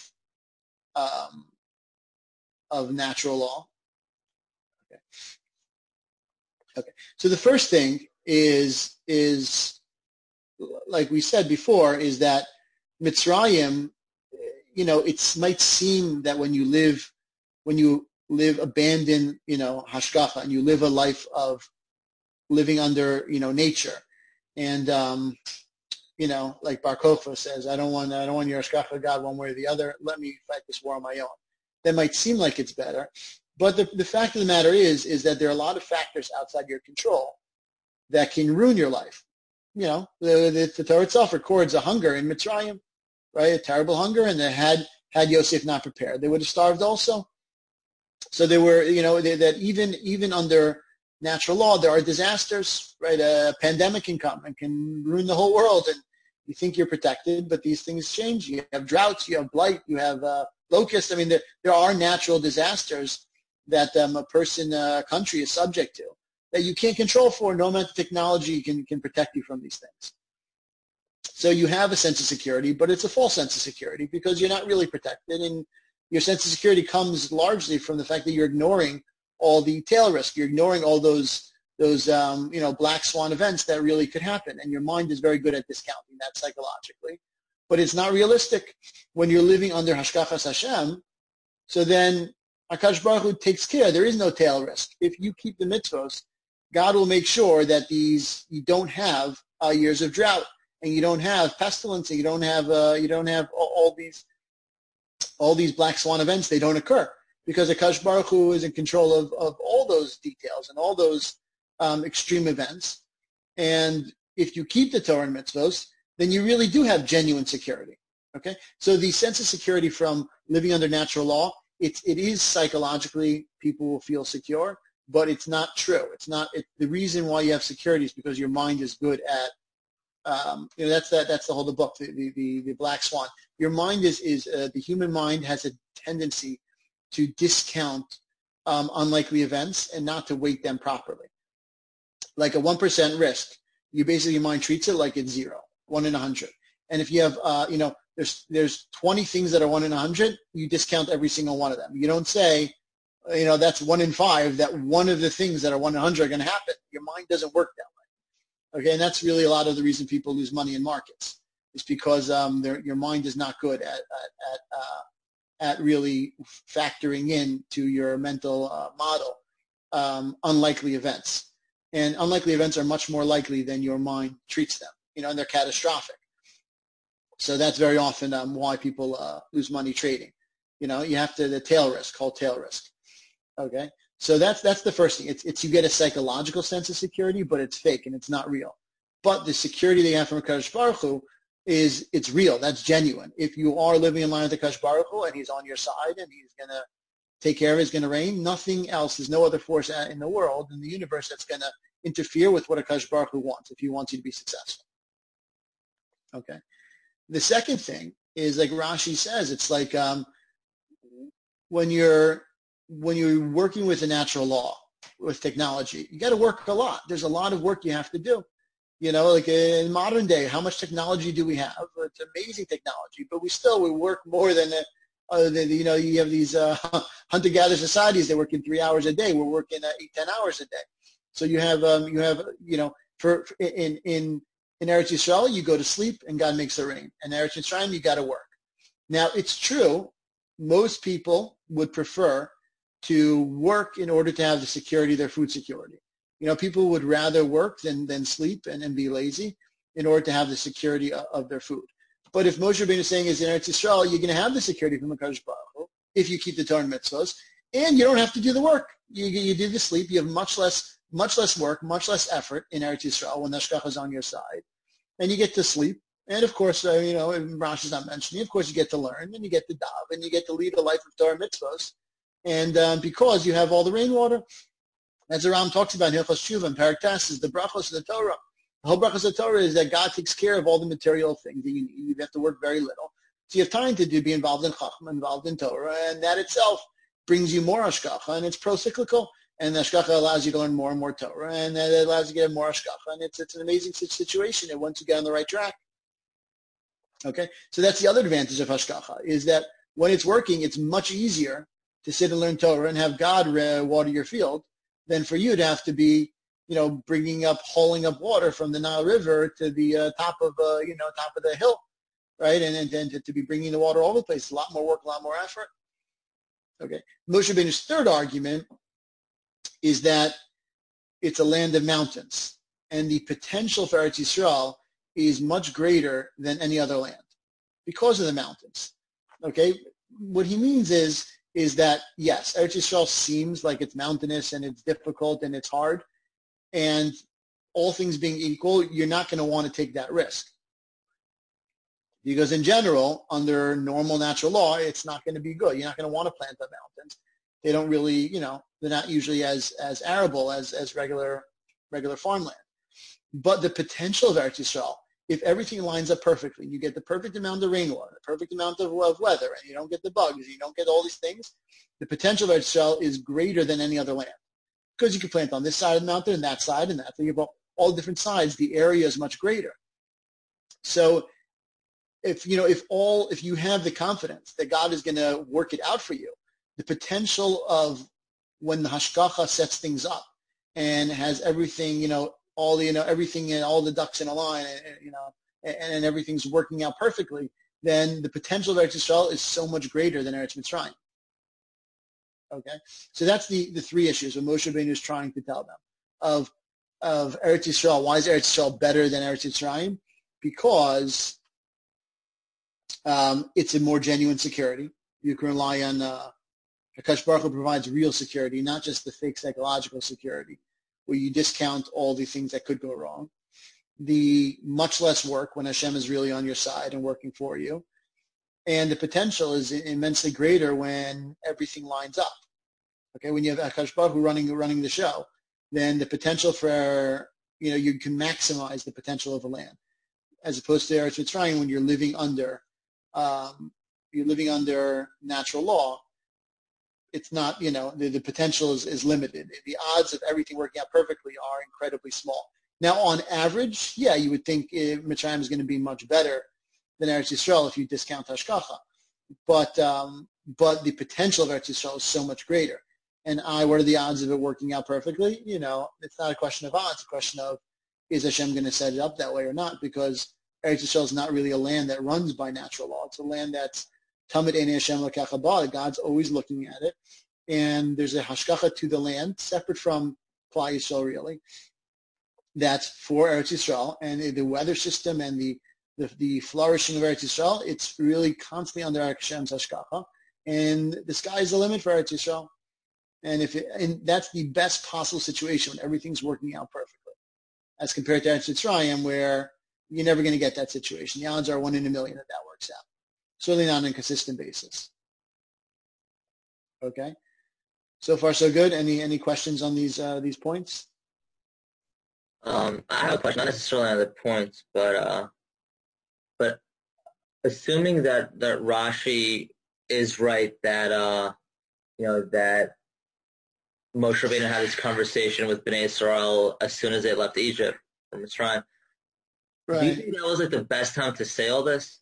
natural law? Okay. Okay. So the first thing is like we said before, is that Mitzrayim, it might seem that when you live abandoned, hashgacha, and you live a life of living under, nature, and like Bar Kokhba says, I don't want your hashgacha, God, one way or the other. Let me fight this war on my own. That might seem like it's better, but the fact of the matter is that there are a lot of factors outside your control that can ruin your life. The Torah itself records a hunger in Mitzrayim, right? A terrible hunger, and had Yosef not prepared, they would have starved also. So there were, that even under natural law, there are disasters, right? A pandemic can come and can ruin the whole world, and you think you're protected, but these things change. You have droughts, you have blight, you have locusts. I mean, there are natural disasters that a country is subject to that you can't control for. No amount of technology can protect you from these things. So you have a sense of security, but it's a false sense of security because you're not really protected, and your sense of security comes largely from the fact that you're ignoring all the tail risk. You're ignoring all those black swan events that really could happen, and your mind is very good at discounting that psychologically. But it's not realistic when you're living under Hashgachas Hashem. So then HaKadosh Baruch Hu takes care. There is no tail risk. If you keep the mitzvos, God will make sure that you don't have years of drought, and you don't have pestilence, and you don't have all these black swan events. They don't occur because HaKadosh Baruch Hu is in control of all those details and all those extreme events. And if you keep the Torah and mitzvos, then you really do have genuine security. Okay, so the sense of security from living under natural law, it is psychologically people will feel secure, but it's not true. The reason why you have security is because your mind is good at that's the whole the book, the black swan. Your mind is the human mind has a tendency to discount unlikely events and not to weight them properly. Like a 1% risk, your mind treats it like it's 0, 1 in 100. And if you have there's 20 things that are 1 in 100, you discount every single one of them. You don't say, that's 1 in 5, that one of the things that are 1 in 100 are going to happen. Your mind doesn't work that way. Okay, and that's really a lot of the reason people lose money in markets. It's because your mind is not good at really factoring in to your mental model unlikely events. And unlikely events are much more likely than your mind treats them, and they're catastrophic. So that's very often why people lose money trading. You have the tail risk, called tail risk. Okay, so that's the first thing. It's you get a psychological sense of security, but it's fake and it's not real. But the security they have from HaKadosh Baruch Hu it's real. That's genuine. If you are living in line with HaKadosh Baruch Hu and he's on your side and he's going to take care of it, he's going to reign, nothing else, there's no other force in the world, in the universe, that's going to interfere with what HaKadosh Baruch Hu wants if he wants you to be successful. Okay. The second thing is, like Rashi says, it's like when you're working with the natural law, with technology, you got to work a lot. There's a lot of work you have to do. Like in modern day, how much technology do we have? It's amazing technology, but we work more than you have these hunter-gatherer societies. They work in 3 hours a day. We're working 8-10 hours a day. So you have in Eretz Yisrael, you go to sleep and God makes it rain. And Eretz Yisrael, you got to work. Now it's true, most people would prefer to work in order to have the security, their food security. People would rather work than sleep and be lazy in order to have the security of their food. But if Moshe Rabbeinu is saying is in Eretz Yisrael, you're going to have the security from HaKadosh Baruch Hu if you keep the Torah and mitzvos, and you don't have to do the work. You do the sleep. You have much less work, much less effort in Eretz Yisrael when the Hashgacha is on your side, and you get to sleep. And of course, Rashi is not mentioning. Of course, you get to learn, and you get to daven, and you get to lead a life of Torah and mitzvos, and because you have all the rainwater. As the Ram talks about in Hilchos Tshuva and Parak Tes, is the brachos of the Torah. The whole brachos of the Torah is that God takes care of all the material things that you need. You have to work very little. So you have time to be involved in Chachma, involved in Torah, and that itself brings you more Hashgacha, and it's pro-cyclical. And the Hashgacha allows you to learn more and more Torah, and that allows you to get more Hashgacha, and it's an amazing situation. And once you get on the right track. Okay? So that's the other advantage of Hashgacha, is that when it's working, it's much easier to sit and learn Torah and have God water your field than for you to have to be, bringing up, hauling up water from the Nile River to the top of the hill, right? And then to be bringing the water all over the place, a lot more work, a lot more effort. Okay. Moshe Rabbeinu's third argument is that it's a land of mountains, and the potential for Eretz Yisrael is much greater than any other land because of the mountains. Okay. What he means is that, yes, Eretz Yisrael seems like it's mountainous and it's difficult and it's hard, and all things being equal, you're not going to want to take that risk. Because in general, under normal natural law, it's not going to be good. You're not going to want to plant the mountains. They don't really, they're not usually as arable as regular farmland. But the potential of Eretz Yisrael, if everything lines up perfectly, you get the perfect amount of rainwater, the perfect amount of weather, and you don't get the bugs, you don't get all these things, the potential of Eretz Yisrael is greater than any other land. Because you can plant on this side of the mountain and that side and that. So you have all different sides. The area is much greater. So if you have the confidence that God is going to work it out for you, the potential of when the Hashgacha sets things up and has everything, everything and all the ducks in a line, and everything's working out perfectly, then the potential of Eretz Yisrael is so much greater than Eretz Mitzrayim. Okay, so that's the three issues what Moshe Rabbeinu is trying to tell them of Eretz Yisrael. Why is Eretz Yisrael better than Eretz Mitzrayim? Because it's a more genuine security. You can rely on Hakadosh Baruch Hu provides real security, not just the fake psychological security, where you discount all the things that could go wrong. The much less work when Hashem is really on your side and working for you. And the potential is immensely greater when everything lines up. Okay, when you have Hakadosh Baruch Hu running the show, then the potential for, you can maximize the potential of a land, as opposed to Eretz Mitzrayim when you're living under natural law. It's not, the potential is limited. The odds of everything working out perfectly are incredibly small. Now, on average, yeah, you would think Mitzrayim is going to be much better than Eretz Yisrael if you discount Hashgacha. But the potential of Eretz Yisrael is so much greater. And what are the odds of it working out perfectly? It's not a question of odds. It's a question of, is Hashem going to set it up that way or not? Because Eretz Yisrael is not really a land that runs by natural law. It's a land that's Tamid Einei Hashem L'Kach Haba. God's always looking at it. And there's a hashgacha to the land, separate from Klal Yisrael, really. That's for Eretz Yisrael. And the weather system and the flourishing of Eretz Yisrael, it's really constantly under Hashem's hashgacha. And the sky is the limit for Eretz Yisrael. And that's the best possible situation when everything's working out perfectly, as compared to Eretz Mitzrayim, where you're never going to get that situation. The odds are 1 in a million that works out. Certainly not on a consistent basis. Okay, so far so good. Any questions on these points? I have a question, not necessarily on the points, but assuming that Rashi is right, that that Moshe Rabbeinu had this conversation with Bnei Israel as soon as they left Egypt from Mitzrayim. Right. Do you think that was like the best time to say all this?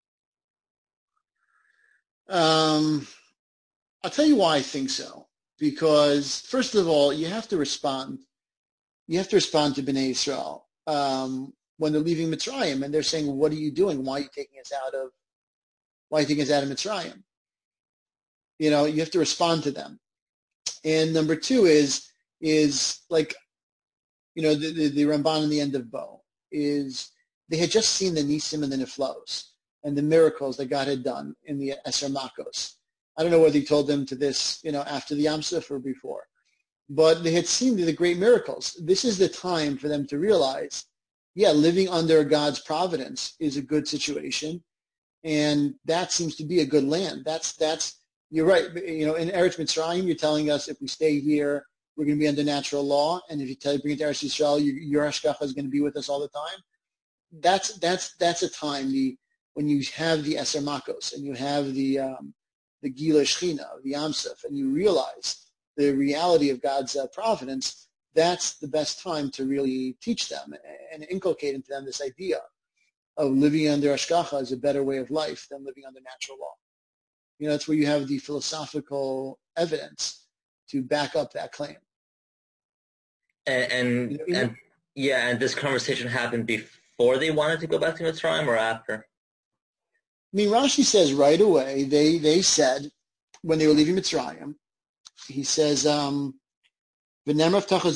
I'll tell you why I think so. Because first of all, you have to respond. You have to respond to Bnei Israel when they're leaving Mitzrayim, and they're saying, "What are you doing? Why are you taking us out of Mitzrayim?" You have to respond to them. And number two is like, the Ramban in the end of Bo is they had just seen the Nisim and the Niflos and the miracles that God had done in the Eser Makos. I don't know whether he told them to this, after the Yam Suf or before, but they had seen the great miracles. This is the time for them to realize, living under God's providence is a good situation, and that seems to be a good land. That's you're right. In Eretz Mitzrayim, you're telling us if we stay here, we're going to be under natural law, and if you bring it to Eretz Yisrael, your hashgacha is going to be with us all the time. That's a time when you have the Eser Makos and you have the Gila Shechina, the Yam Suf, and you realize the reality of God's providence. That's the best time to really teach them and inculcate into them this idea of living under hashgacha is a better way of life than living under natural law. That's where you have the philosophical evidence to back up that claim. And yeah, and this conversation happened before they wanted to go back to Mitzrayim or after? I mean, Rashi says right away, they said when they were leaving Mitzrayim, he says, maybe we're not going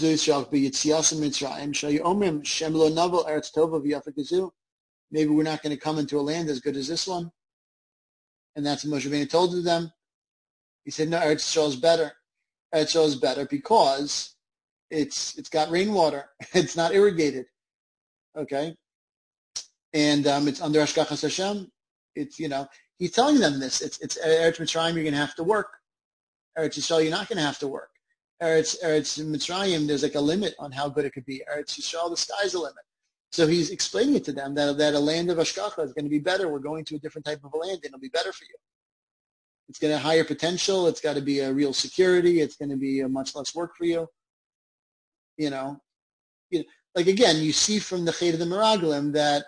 to come into a land as good as this one. And that's what Moshe Rabbeinu told them. He said, no, Eretz Yisrael is better. Eretz Yisrael is better because it's got rainwater. It's not irrigated. Okay? And it's under Hashgachas Hashem. It's, he's telling them this. It's Eretz Mitzrayim, you're going to have to work. Eretz Yisrael, you're not going to have to work. Eretz Mitzrayim, there's like a limit on how good it could be. Eretz Yisrael, the sky's the limit. So he's explaining it to them that a land of Hashgacha is going to be better. We're going to a different type of a land, and it'll be better for you. It's going to have higher potential. It's got to be a real security. It's going to be a much less work for you. Like again, you see from the Chet of the Meraglim that,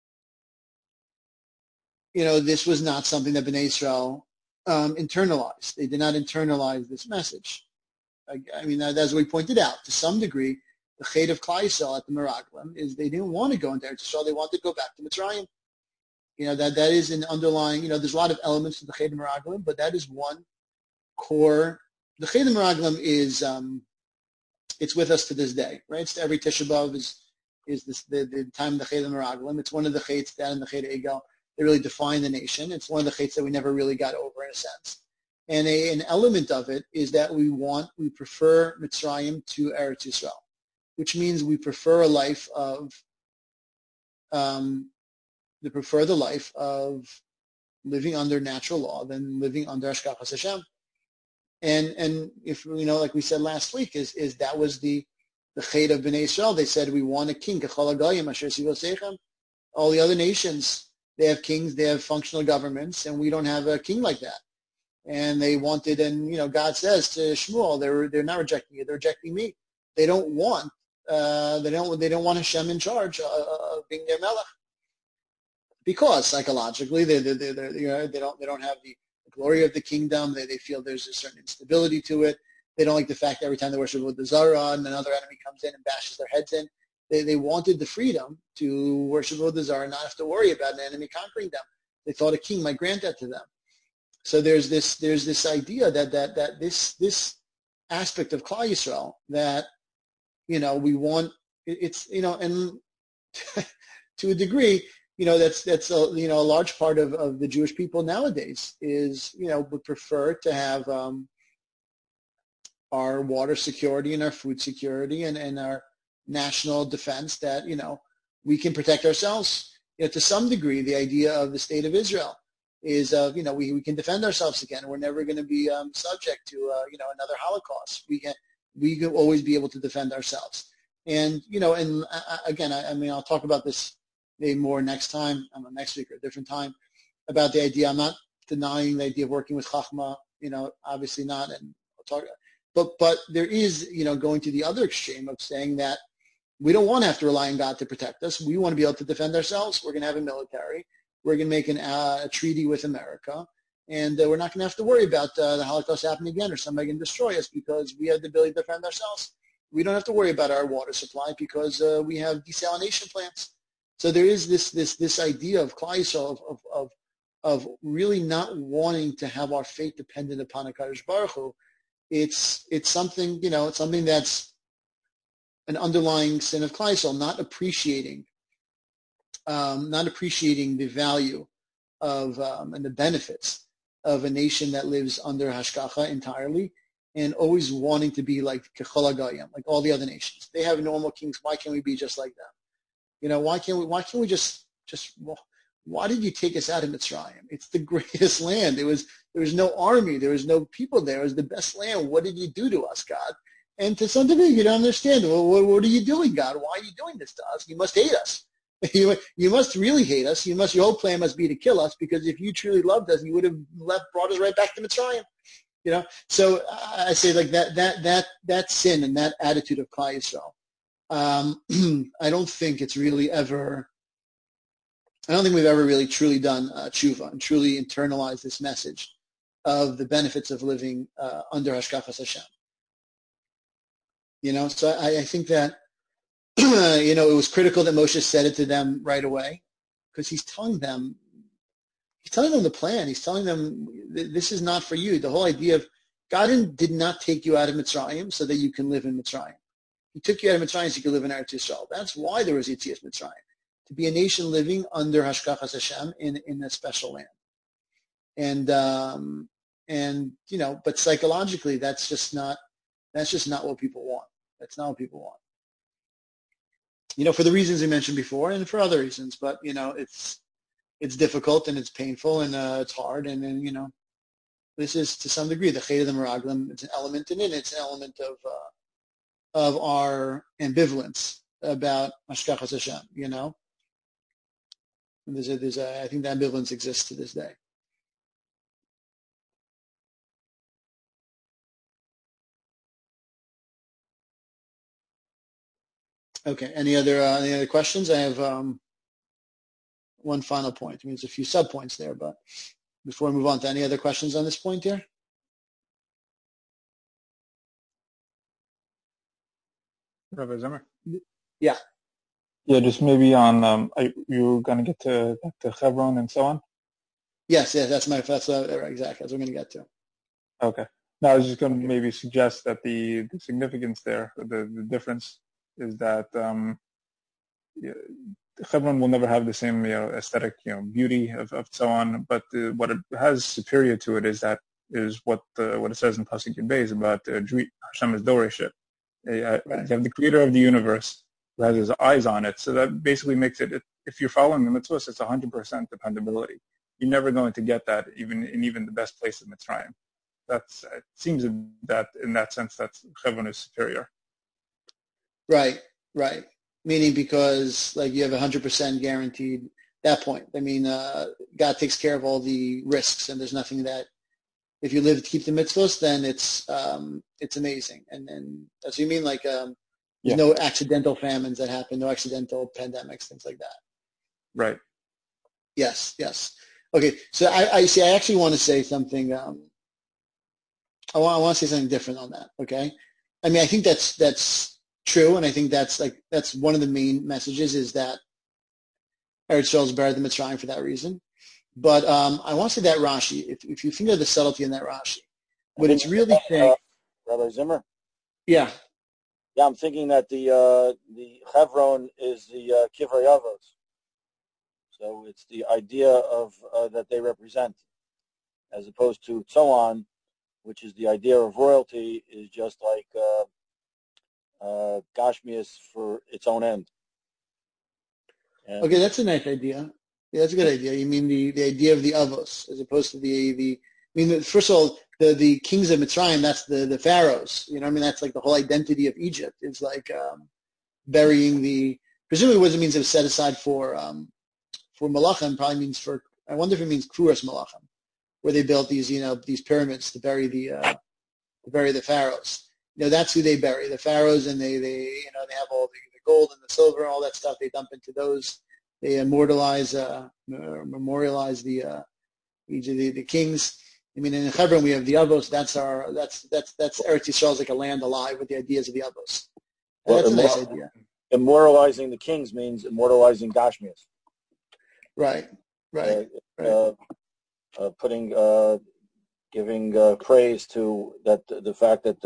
this was not something that Bnei Israel internalized. They did not internalize this message. I mean, as we pointed out, to some degree, the Chet of Klal Yisrael at the Meraglim is they didn't want to go into Eretz Yisrael. They wanted to go back to Mitzrayim. That is an underlying, there's a lot of elements to the Chet of Meraglim, but that is one core. The Chet of Meraglim is, it's with us to this day, right? It's every Tisha B'Av is the time of the Chet of Meraglim. It's one of the Chets that in the Chet of Egel, they really define the nation. It's one of the Chets that we never really got over in a sense. And an element of it is that we prefer Mitzrayim to Eretz Yisrael, which means we prefer a life of, the life of living under natural law than living under Hashgachas Hashem. And if, like we said last week, is that was the Chet of Bnei Israel. They said, we want a king. All the other nations, they have kings, they have functional governments, and we don't have a king like that. And they wanted, and God says to Shmuel, they're not rejecting you, they're rejecting me. They don't want they don't want Hashem in charge of being their melech, because psychologically they don't have the glory of the kingdom. They feel there's a certain instability to it. They don't like the fact that every time they worship with the Zara and another enemy comes in and bashes their heads in. They wanted the freedom to worship with the Zara and not have to worry about an enemy conquering them. They thought a king might grant that to them. So there's this idea that this aspect of Klal Yisrael that we want, it's and to a degree, that's a large part of the Jewish people nowadays is would prefer to have our water security and our food security and our national defense, that we can protect ourselves. To some degree, the idea of the state of Israel is we can defend ourselves again. We're never going to be subject to another Holocaust. We can always be able to defend ourselves. And and again, I mean, I'll talk about this maybe more next time, next week or a different time, about the idea. I'm not denying the idea of working with Chachma, obviously not. And I'll talk, but there is going to the other extreme of saying that we don't want to have to rely on God to protect us. We want to be able to defend ourselves. We're going to have a military. We're going to make a treaty with America, and we're not going to have to worry about the Holocaust happening again or somebody can destroy us because we have the ability to defend ourselves. We don't have to worry about our water supply because we have desalination plants. So there is this idea of Klal Yisrael of really not wanting to have our fate dependent upon HaKadosh Baruch Hu. It's something, it's something that's an underlying sin of Klal Yisrael, not appreciating the value of and the benefits of a nation that lives under Hashgacha entirely, and always wanting to be like Kechol HaGoyim, like all the other nations. They have normal kings. Why can't we be just like them? Why can't we just why did you take us out of Mitzrayim? It's the greatest land. There was no army. There was no people there. It was the best land. What did you do to us, God? And to some degree, you don't understand. Well, what are you doing, God? Why are you doing this to us? You must hate us. You must really hate us. Your whole plan must be to kill us, because if you truly loved us, you would have brought us right back to Mitzrayim. So I say like that sin and that attitude of Klal Yisrael. I don't think we've ever really truly done tshuva and truly internalized this message of the benefits of living under Hashgachas Hashem. So I think that, it was critical that Moshe said it to them right away, because he's telling them the plan. He's telling them this is not for you. The whole idea of God did not take you out of Mitzrayim so that you can live in Mitzrayim. He took you out of Mitzrayim so you could live in Eretz Yisrael. That's why there was Yetzias Mitzrayim, to be a nation living under Hashgachas Hashem in a special land. But psychologically, that's just not what people want. That's not what people want. For the reasons we mentioned before, and for other reasons. But it's difficult and it's painful and it's hard. And then this is to some degree the Chet of the Meraglim. It's an element in it. It's an element of our ambivalence about Hashgachas Hashem. And I think the ambivalence exists to this day. Okay. Any other questions? I have one final point. I mean, there's a few sub-points there, but before we move on to any other questions on this point here? Rabbi Zimmer? Yeah. Yeah, just maybe on, you going to get to Hebron and so on? Yes, exactly. That's what we're going to get to. Okay. No, I was just going to maybe suggest that the significance there, the difference is that Hebron will never have the same aesthetic beauty of so on, but what it has superior to it is what it says in Pasuk Yud Beis about Hashem is Doreshit. You have the creator of the universe who has his eyes on it, so that basically makes it, if you're following the mitzvahs, it's 100% dependability. You're never going to get that even in the best place of Mitzrayim. It seems that in that sense that Hebron is superior. Right. Meaning because you have 100% guaranteed that point. I mean, God takes care of all the risks, and there's nothing that, if you live to keep the mitzvahs, then it's amazing. And that's what you mean, there's no accidental famines that happen, no accidental pandemics, things like that. Right. Yes. Okay, so I actually want to say something. I want to say something different on that. Okay, I mean, I think that's true, and I think that's one of the main messages is that Eretz Yisrael is better than Mitzrayim for that reason. But I want to say that Rashi, if you think of the subtlety in that Rashi, what it's really saying. Rabbi Zimmer. Yeah. Yeah, I'm thinking that the Hebron is the Kivrei Avos. So it's the idea of that they represent, as opposed to Tzoan, which is the idea of royalty, is just like Gashmias for its own end. Okay, that's a nice idea. Yeah, that's a good idea. You mean the idea of the Avos, as opposed to the first of all, the kings of Mitzrayim, that's the pharaohs. That's like the whole identity of Egypt. It's like burying presumably what it means is set aside for Malachim, probably means I wonder if it means Kruas Malachim, where they built these pyramids to bury the pharaohs. That's who they bury, the pharaohs, and they have all the gold and the silver and all that stuff. They dump into those. They memorialize the kings. I mean, in Hebron we have the Avos. That's Eretz Yisrael is like a land alive with the ideas of the Avos. That's a nice idea. Immortalizing the kings means immortalizing Gashmias. Right. Giving praise to the fact that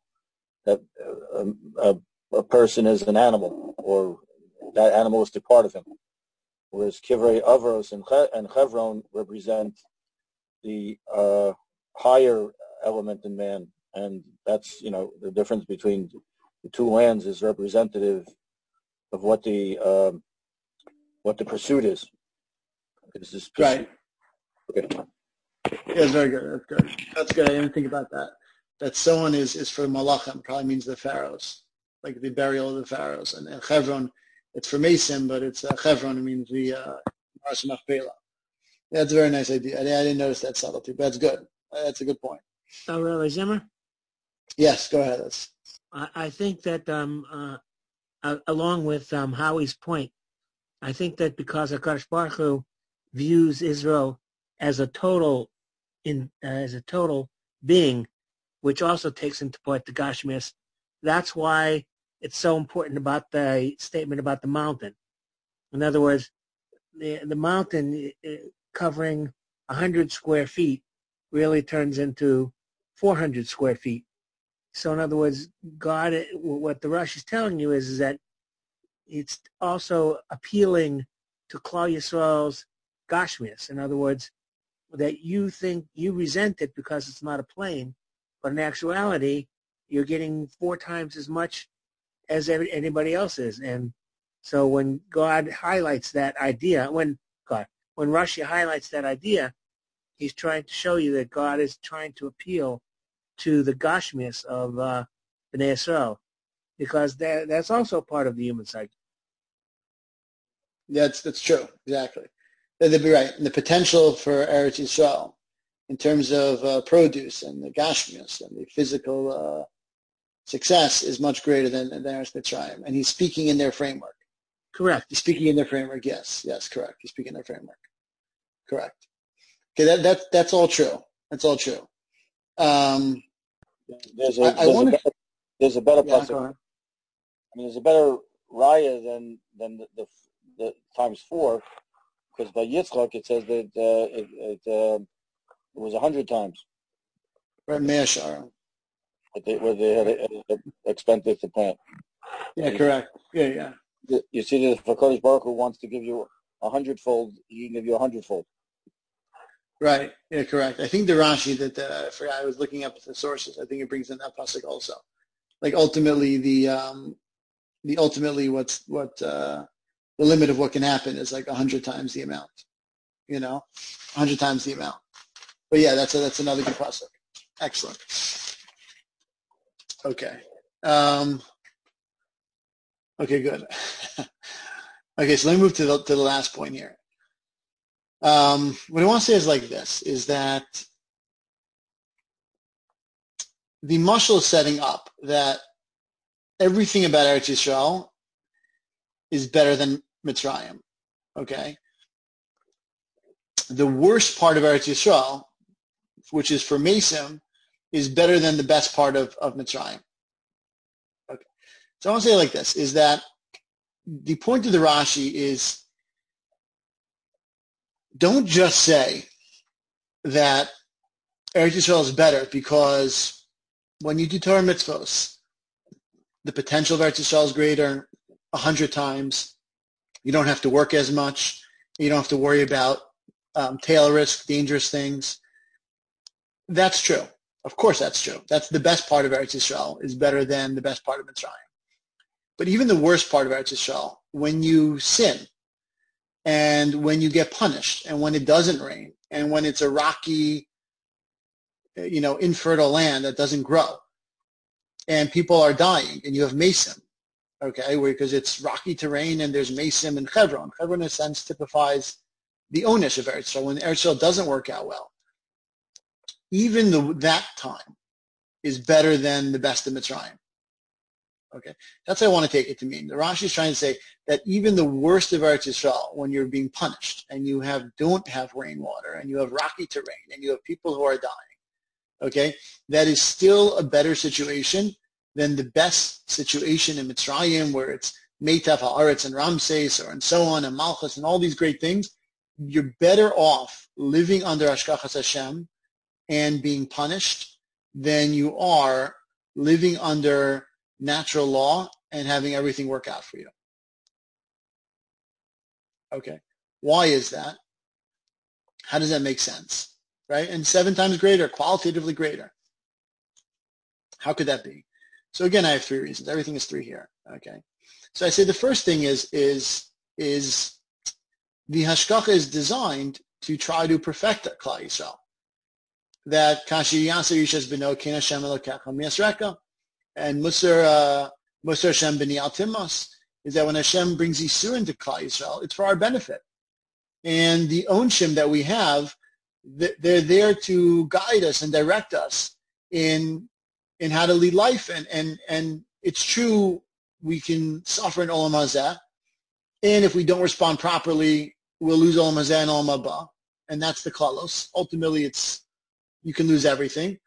a person is an animal, or that animalistic part of him. Whereas Kivrei Avos and Hebron represent the higher element in man, and that's the difference between the two lands is representative of what the pursuit is. Is this pursuit? Right? Okay. Yeah, that's very good. That's good. I didn't think about that. That Sohan is for Malachim, probably means the pharaohs, like the burial of the pharaohs, and Hebron, it's for Mason, but it's Hebron means the Mars Machpelah. Yeah, that's a very nice idea. I didn't notice that subtlety, but that's good. That's a good point. Rabbi Zimmer? Yes, go ahead. I think that along with Howie's point, I think that because HaKadosh Baruch Hu views Israel as a total being, which also takes into point the Gashmias that's why it's so important about the statement about the mountain. In other words, the mountain covering 100 square feet really turns into 400 square feet. So in other words, God, what the Rush is telling you is that it's also appealing to Klal Yisrael's Gashmias. In other words, that you think you resent it because it's not a plane, but in actuality, you're getting 4 times as much as anybody else is. And so when God highlights that idea, when Rashi highlights that idea, he's trying to show you that God is trying to appeal to the Gashmias of Bnei Yisrael, because that's also part of the human psyche. That's true, exactly. They'd be right. And the potential for Eretz Yisrael in terms of produce and the Gashmias and the physical success is much greater than Eretz Mitzrayim. And he's speaking in their framework. Correct. He's speaking in their framework, yes, correct. He's speaking in their framework. Correct. Okay, that's all true. That's all true. There's a better pasuk. There's a better raya than the times 4, because by Yitzchak it says that it was 100 times. Right, Me'ashar. Where they had expended to plant. Yeah, correct. Yeah. You see that if HaKadosh Baruch Hu wants to give you 100-fold, he can give you 100-fold. Right. Yeah, correct. I think the Rashi that I forgot. I was looking up the sources. I think it brings in that pasuk also. Like ultimately, the limit of what can happen is like 100 times the amount. 100 times the amount. But yeah, that's another good pasuk. Excellent. Okay. Okay, good. Okay, so let me move to the last point here. What I want to say is like this, is that the mashal is setting up that everything about Eretz Yisrael is better than Mitzrayim, okay? The worst part of Eretz Yisrael, which is for Mesim, is better than the best part of Mitzrayim. Okay. So I want to say it like this, is that the point of the Rashi is, don't just say that Eretz Yisrael is better because when you do Torah mitzvos, the potential of Eretz Yisrael is greater 100 times. You don't have to work as much. You don't have to worry about tail risk, dangerous things. That's true. Of course that's true. That's the best part of Eretz Yisrael is better than the best part of Mitzrayim. But even the worst part of Eretz Yisrael, when you sin, and when you get punished, and when it doesn't rain, and when it's a rocky, infertile land that doesn't grow, and people are dying, and you have Mesim, okay, because it's rocky terrain, and there's Mesim and Chevron. Chevron, in a sense, typifies the onus of Eretz Yisrael. When Eretz Yisrael doesn't work out well, even that time is better than the best of Mitzrayim. Okay, that's what I want to take it to mean. The Rashi is trying to say that even the worst of Eretz Yisrael, when you're being punished and you don't have rainwater and you have rocky terrain and you have people who are dying, okay, that is still a better situation than the best situation in Mitzrayim, where it's Meitav Haaretz and Ramses and so on and Malchus and all these great things. You're better off living under Hashgachas Hashem and being punished than you are living under natural law and having everything work out for you. Okay. Why is that? How does that make sense? Right? And 7 times greater, qualitatively greater. How could that be? So again, I have 3 reasons. Everything is 3 here. Okay. So I say the first thing is the hashgacha is designed to try to perfect Klal Yisrael. That Kashi Yasser Yishes Beno Ken Hashem Elokecha Miasreka and Musar Hashem B'ni Al Timos is that when Hashem brings Yisur into Klal Yisrael, it's for our benefit. And the onshim that we have, they're there to guide us and direct us in how to lead life. And it's true, we can suffer in Olam Hazeh, and if we don't respond properly, we'll lose Olam Hazeh and Olam Haba, and that's the klalos. Ultimately, you can lose everything.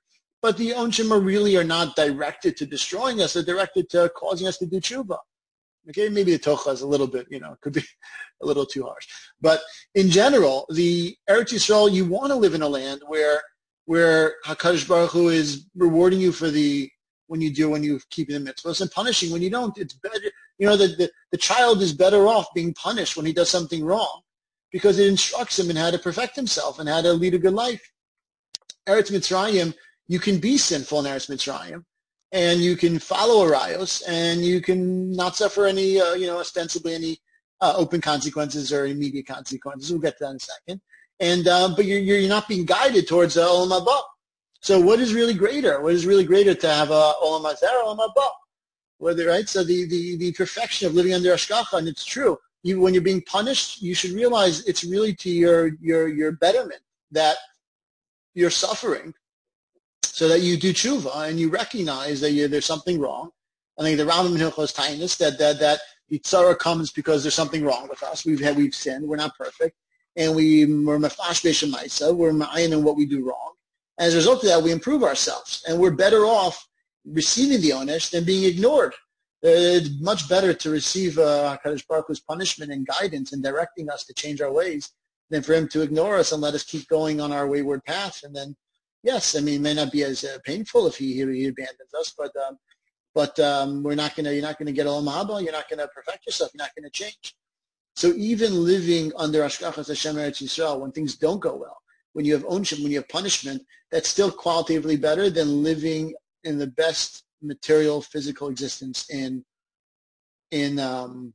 but the onshim are not directed to destroying us. They're directed to causing us to do tshuva. Okay, maybe the tocha is a little bit, could be a little too harsh. But in general, the Eretz Yisrael, you want to live in a land where HaKadosh Baruch Hu is rewarding you for when you keep the mitzvahs and punishing when you don't. It's better, the child is better off being punished when he does something wrong because it instructs him in how to perfect himself and how to lead a good life. Eretz Mitzrayim, you can be sinful in Eretz Mitzrayim, and you can follow arayos, and you can not suffer any, ostensibly any open consequences or immediate consequences. We'll get to that in a second. And but you're not being guided towards Olam Haba. So what is really greater? What is really greater to have Olam Hazeh or Olam Haba? Right? So the perfection of living under Hashgacha, and it's true. When you're being punished, you should realize it's really to your betterment that you're suffering, so that you do tshuva and you recognize that there's something wrong. I think the Rambam in Hilchos Tainus that the tzara comes because there's something wrong with us. We've sinned. We're not perfect, and we're mefash b'shemaisa. We're ma'ayin in what we do wrong. As a result of that, we improve ourselves, and we're better off receiving the onesh than being ignored. It's much better to receive HaKadosh Baruch Hu's punishment and guidance and directing us to change our ways than for him to ignore us and let us keep going on our wayward path. And then, yes, it may not be as painful if he abandons us, but you're not going to get Olam Haba. You're not going to perfect yourself. You're not going to change. So even living under Hashgachas Hashem Eretz Yisrael, when things don't go well, when you have onshim, when you have punishment, that's still qualitatively better than living in the best material, physical existence in Mitzrayim.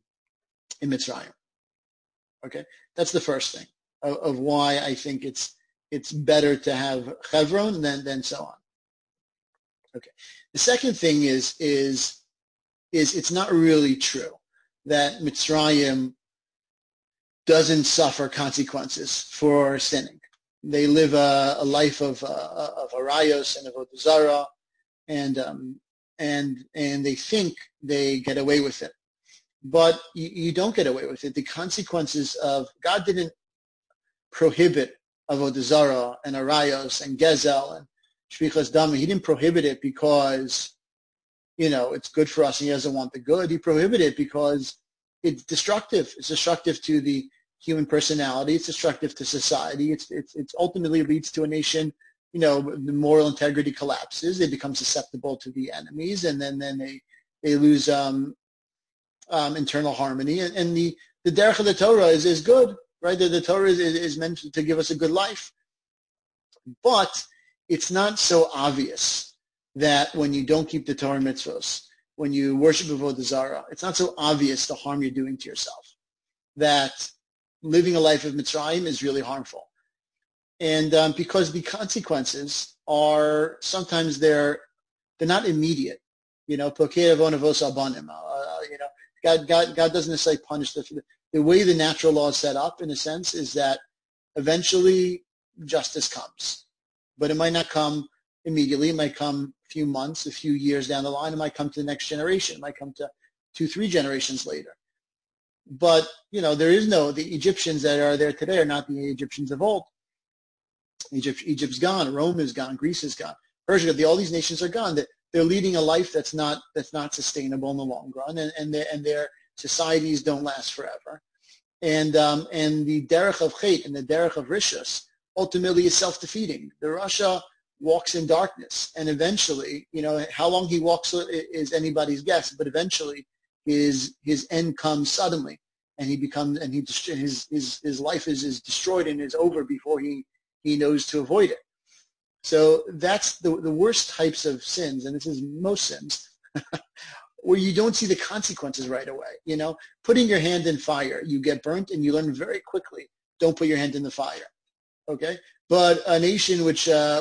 Okay, that's the first thing of why I think it's better to have Chevron than so on. Okay, the second thing is it's not really true that Mitzrayim doesn't suffer consequences for sinning. They live a life of arayos and avodah zarah, and they think they get away with it, but you don't get away with it. The consequences of God didn't prohibit avodah zarah and arayos and gezel and shvichas dam. He didn't prohibit it because it's good for us and he doesn't want the good. He prohibited it because it's destructive. It's destructive to the human personality. It's destructive to society. It's ultimately leads to a nation. The moral integrity collapses. They become susceptible to the enemies, and then they lose internal harmony. And the derech of the Torah is good, right? The Torah is meant to give us a good life, but it's not so obvious that when you don't keep the Torah mitzvos, when you worship avodah zarah, it's not so obvious the harm you're doing to yourself. That living a life of Mitzrayim is really harmful. And because the consequences are sometimes they're not immediate. God doesn't necessarily punish the way the natural law is set up, in a sense, is that eventually justice comes, but it might not come immediately. It might come a few months, a few years down the line. It might come to the next generation. It might come to 2-3 generations later. But the Egyptians that are there today are not the Egyptians of old. Egypt's gone, Rome is gone, Greece is gone, Persia, all these nations are gone. They're leading a life that's not sustainable in the long run, and their societies don't last forever. And the derech of Chet and the derech of Rishus ultimately is self-defeating. The Rasha walks in darkness, and eventually, how long he walks is anybody's guess, but eventually his end comes suddenly, and his life is destroyed and is over before he knows to avoid it. So that's the worst types of sins, and this is most sins, where you don't see the consequences right away. Putting your hand in fire, you get burnt, and you learn very quickly, don't put your hand in the fire. Okay? But a nation where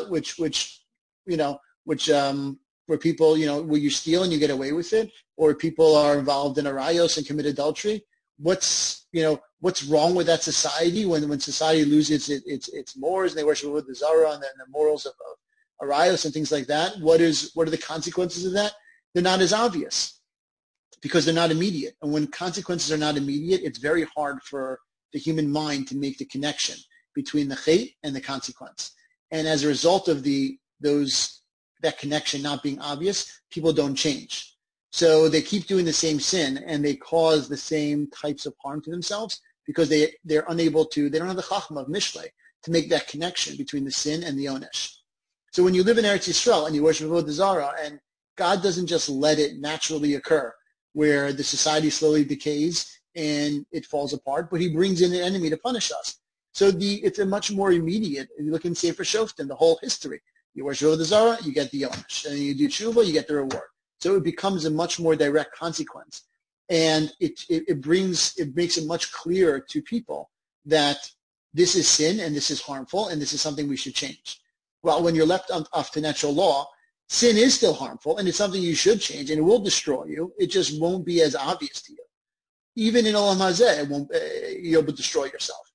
people, where you steal and you get away with it, or people are involved in arayos and commit adultery, what's wrong with that society when society loses its mores and they worship with the Zara and the morals of arayos and things like that? What are the consequences of that? They're not as obvious because they're not immediate. And when consequences are not immediate, it's very hard for the human mind to make the connection between the chet and the consequence. And as a result of those that connection not being obvious, people don't change. So they keep doing the same sin, and they cause the same types of harm to themselves because they're unable to, they don't have the chachma of mishlei to make that connection between the sin and the onesh. So when you live in Eretz Yisrael and you worship Avodah Zarah, and God doesn't just let it naturally occur where the society slowly decays and it falls apart, but he brings in an enemy to punish us. So it's a much more immediate, if you look in Sefer Shoftim, the whole history. You worship Avodah Zarah, you get the onesh. And you do tshuva, you get the reward. So it becomes a much more direct consequence. And it makes it much clearer to people that this is sin and this is harmful and this is something we should change. Well, when you're left off to natural law, sin is still harmful and it's something you should change and it will destroy you. It just won't be as obvious to you. Even in Olam Hazeh, it won't, you'll destroy yourself.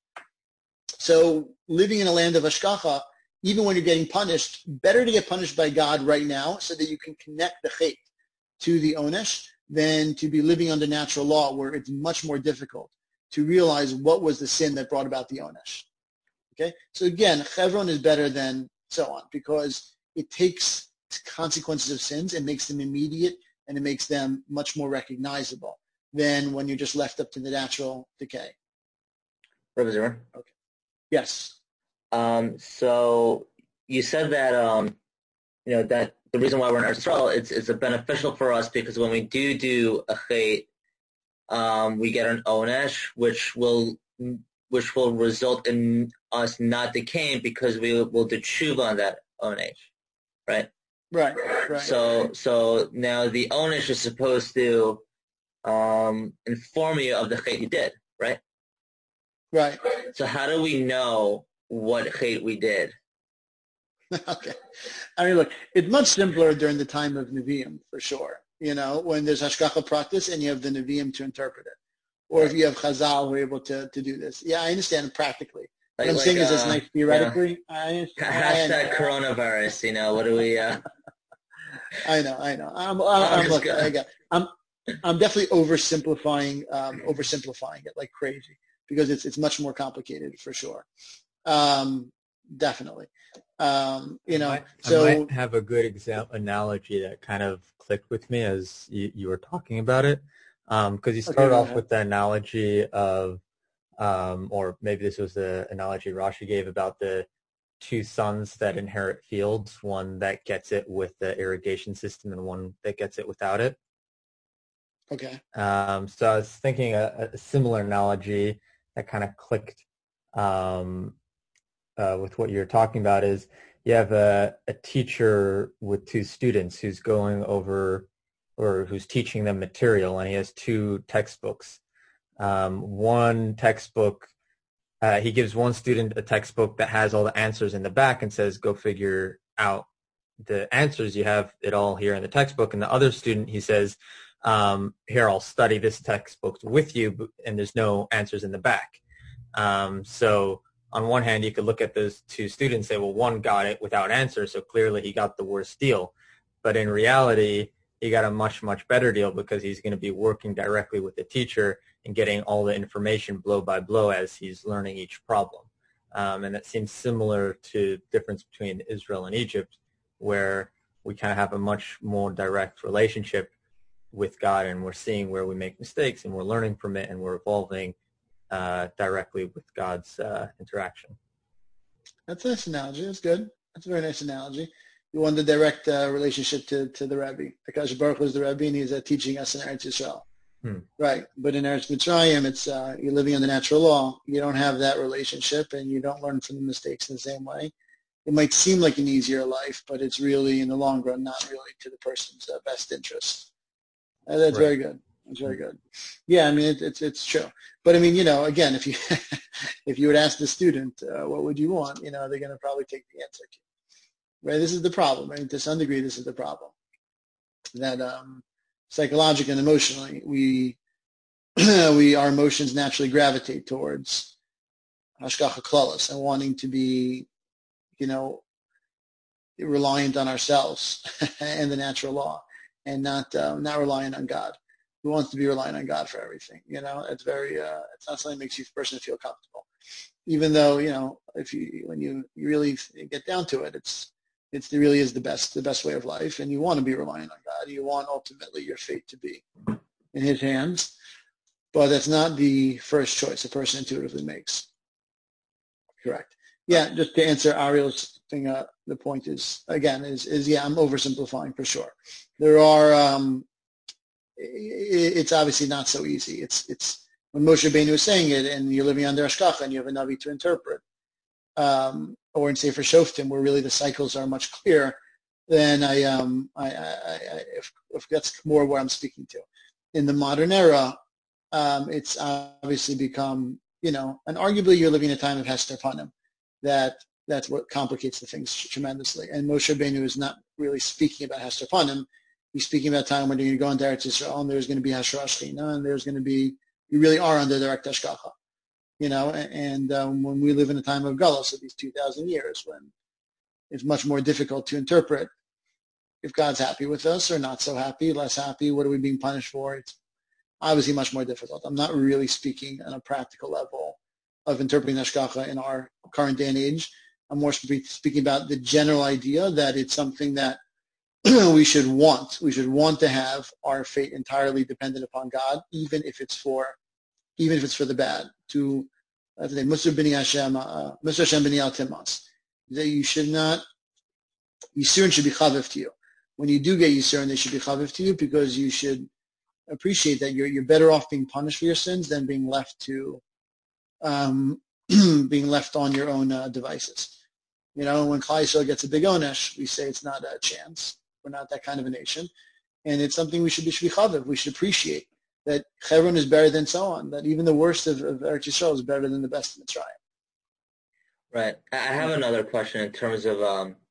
So living in a land of Hashgacha, even when you're getting punished, better to get punished by God right now so that you can connect the chait to the onesh than to be living under natural law where it's much more difficult to realize what was the sin that brought about the onesh. Okay? So again, Chevron is better than so on because it takes consequences of sins and makes them immediate and it makes them much more recognizable than when you're just left up to the natural decay. Rabbi Zimmer? Okay. Yes. So you said that that the reason why we're in Eretz Yisrael it's beneficial for us because when we do a chait, we get an onesh, which will result in us not decaying because we will do tshuva on that onesh, right? Right. So now the onesh is supposed to inform you of the chait you did, right? Right. So how do we know what chait we did? Okay. I mean, look, it's much simpler during the time of Nevi'im, for sure. You know, when there's Hashgacha practice and you have the Nevi'im to interpret it. Or if you have Chazal who are able to do this. Yeah, I understand practically. What I'm saying is it's nice theoretically. Hashtag coronavirus, what do we... I know. I'm definitely oversimplifying it like crazy because it's much more complicated for sure. Definitely. I might have a good analogy that kind of clicked with me as you were talking about it. Because you started off with the analogy of, or maybe this was the analogy Rashi gave about the two sons that inherit fields, one that gets it with the irrigation system and one that gets it without it. Okay. So I was thinking a similar analogy that kind of clicked with what you're talking about is you have a teacher with two students who's going over or who's teaching them material, and he has two textbooks. One textbook, he gives one student a textbook that has all the answers in the back and says, go figure out the answers. You have it all here in the textbook. And the other student, he says, here, I'll study this textbook with you, and there's no answers in the back. So on one hand, you could look at those two students and say, well, one got it without answers, so clearly he got the worst deal. But in reality, he got a much, much better deal because he's going to be working directly with the teacher and getting all the information blow by blow as he's learning each problem. And that seems similar to the difference between Israel and Egypt, where we kind of have a much more direct relationship with God, and we're seeing where we make mistakes, and we're learning from it, and we're evolving directly with God's interaction. That's a nice analogy. That's good. That's a very nice analogy. You want the direct relationship to the Rebbe. Akash Baruch Hu is the Rebbe, and he's teaching us in Eretz Yisrael. Right. But in Eretz Mitzrayim, it's you're living under natural law. You don't have that relationship, and you don't learn from the mistakes in the same way. It might seem like an easier life, but it's really, in the long run, not really to the person's best interest. That's very good. That's very good. Yeah, I mean, it's true. But I mean, again, if you if you would ask the student, what would you want? They're going to probably take the answer to. Right. This is the problem. Right. To some degree, this is the problem. That psychologically and emotionally, we our emotions naturally gravitate towards hashgacha klalos and wanting to be, reliant on ourselves and the natural law, and not reliant on God. Who wants to be reliant on God for everything? It's very it's not something that makes you person feel comfortable. Even though when you really get down to it, it's It really is the best way of life, and you want to be relying on God. You want ultimately your fate to be in His hands, but that's not the first choice a person intuitively makes. Correct. Yeah, just to answer Ariel's thing, the point is again yeah, I'm oversimplifying for sure. There are it's obviously not so easy. It's when Moshe Rabbeinu is saying it, and you're living under Ashkacha, and you have a Navi to interpret. Or in Sefer Shoftim, where really the cycles are much clearer, then if that's more what I'm speaking to. In the modern era, it's obviously become, and arguably you're living in a time of Hester Panim. That's what complicates the things tremendously. And Moshe Rabbeinu is not really speaking about Hester Panim. He's speaking about a time when you're going to go into Eretz Yisrael, and there's going to be Hashra Shechina, and there's going to be, you really are under direct Hashgacha. And when we live in a time of Galus, of these 2,000 years, when it's much more difficult to interpret if God's happy with us or not so happy, less happy, what are we being punished for? It's obviously much more difficult. I'm not really speaking on a practical level of interpreting Hashgacha in our current day and age. I'm more speaking about the general idea that it's something that we should want. We should want to have our fate entirely dependent upon God, even if it's for the bad. To Musar B'nai Hashem, Musar Hashem B'nai Al Timas. That you should not, Yisurin should be chaviv to you. When you do get Yisurin, they should be chaviv to you, because you should appreciate that you're better off being punished for your sins than being left to being left on your own devices. When Klal Yisrael gets a big onesh, we say it's not a chance. We're not that kind of a nation, and it's something we should be chaviv. We should appreciate that Hebron is better than so on, that even the worst of Eretz Yisrael is better than the best of Mitzrayim. Right. I have another question in terms of,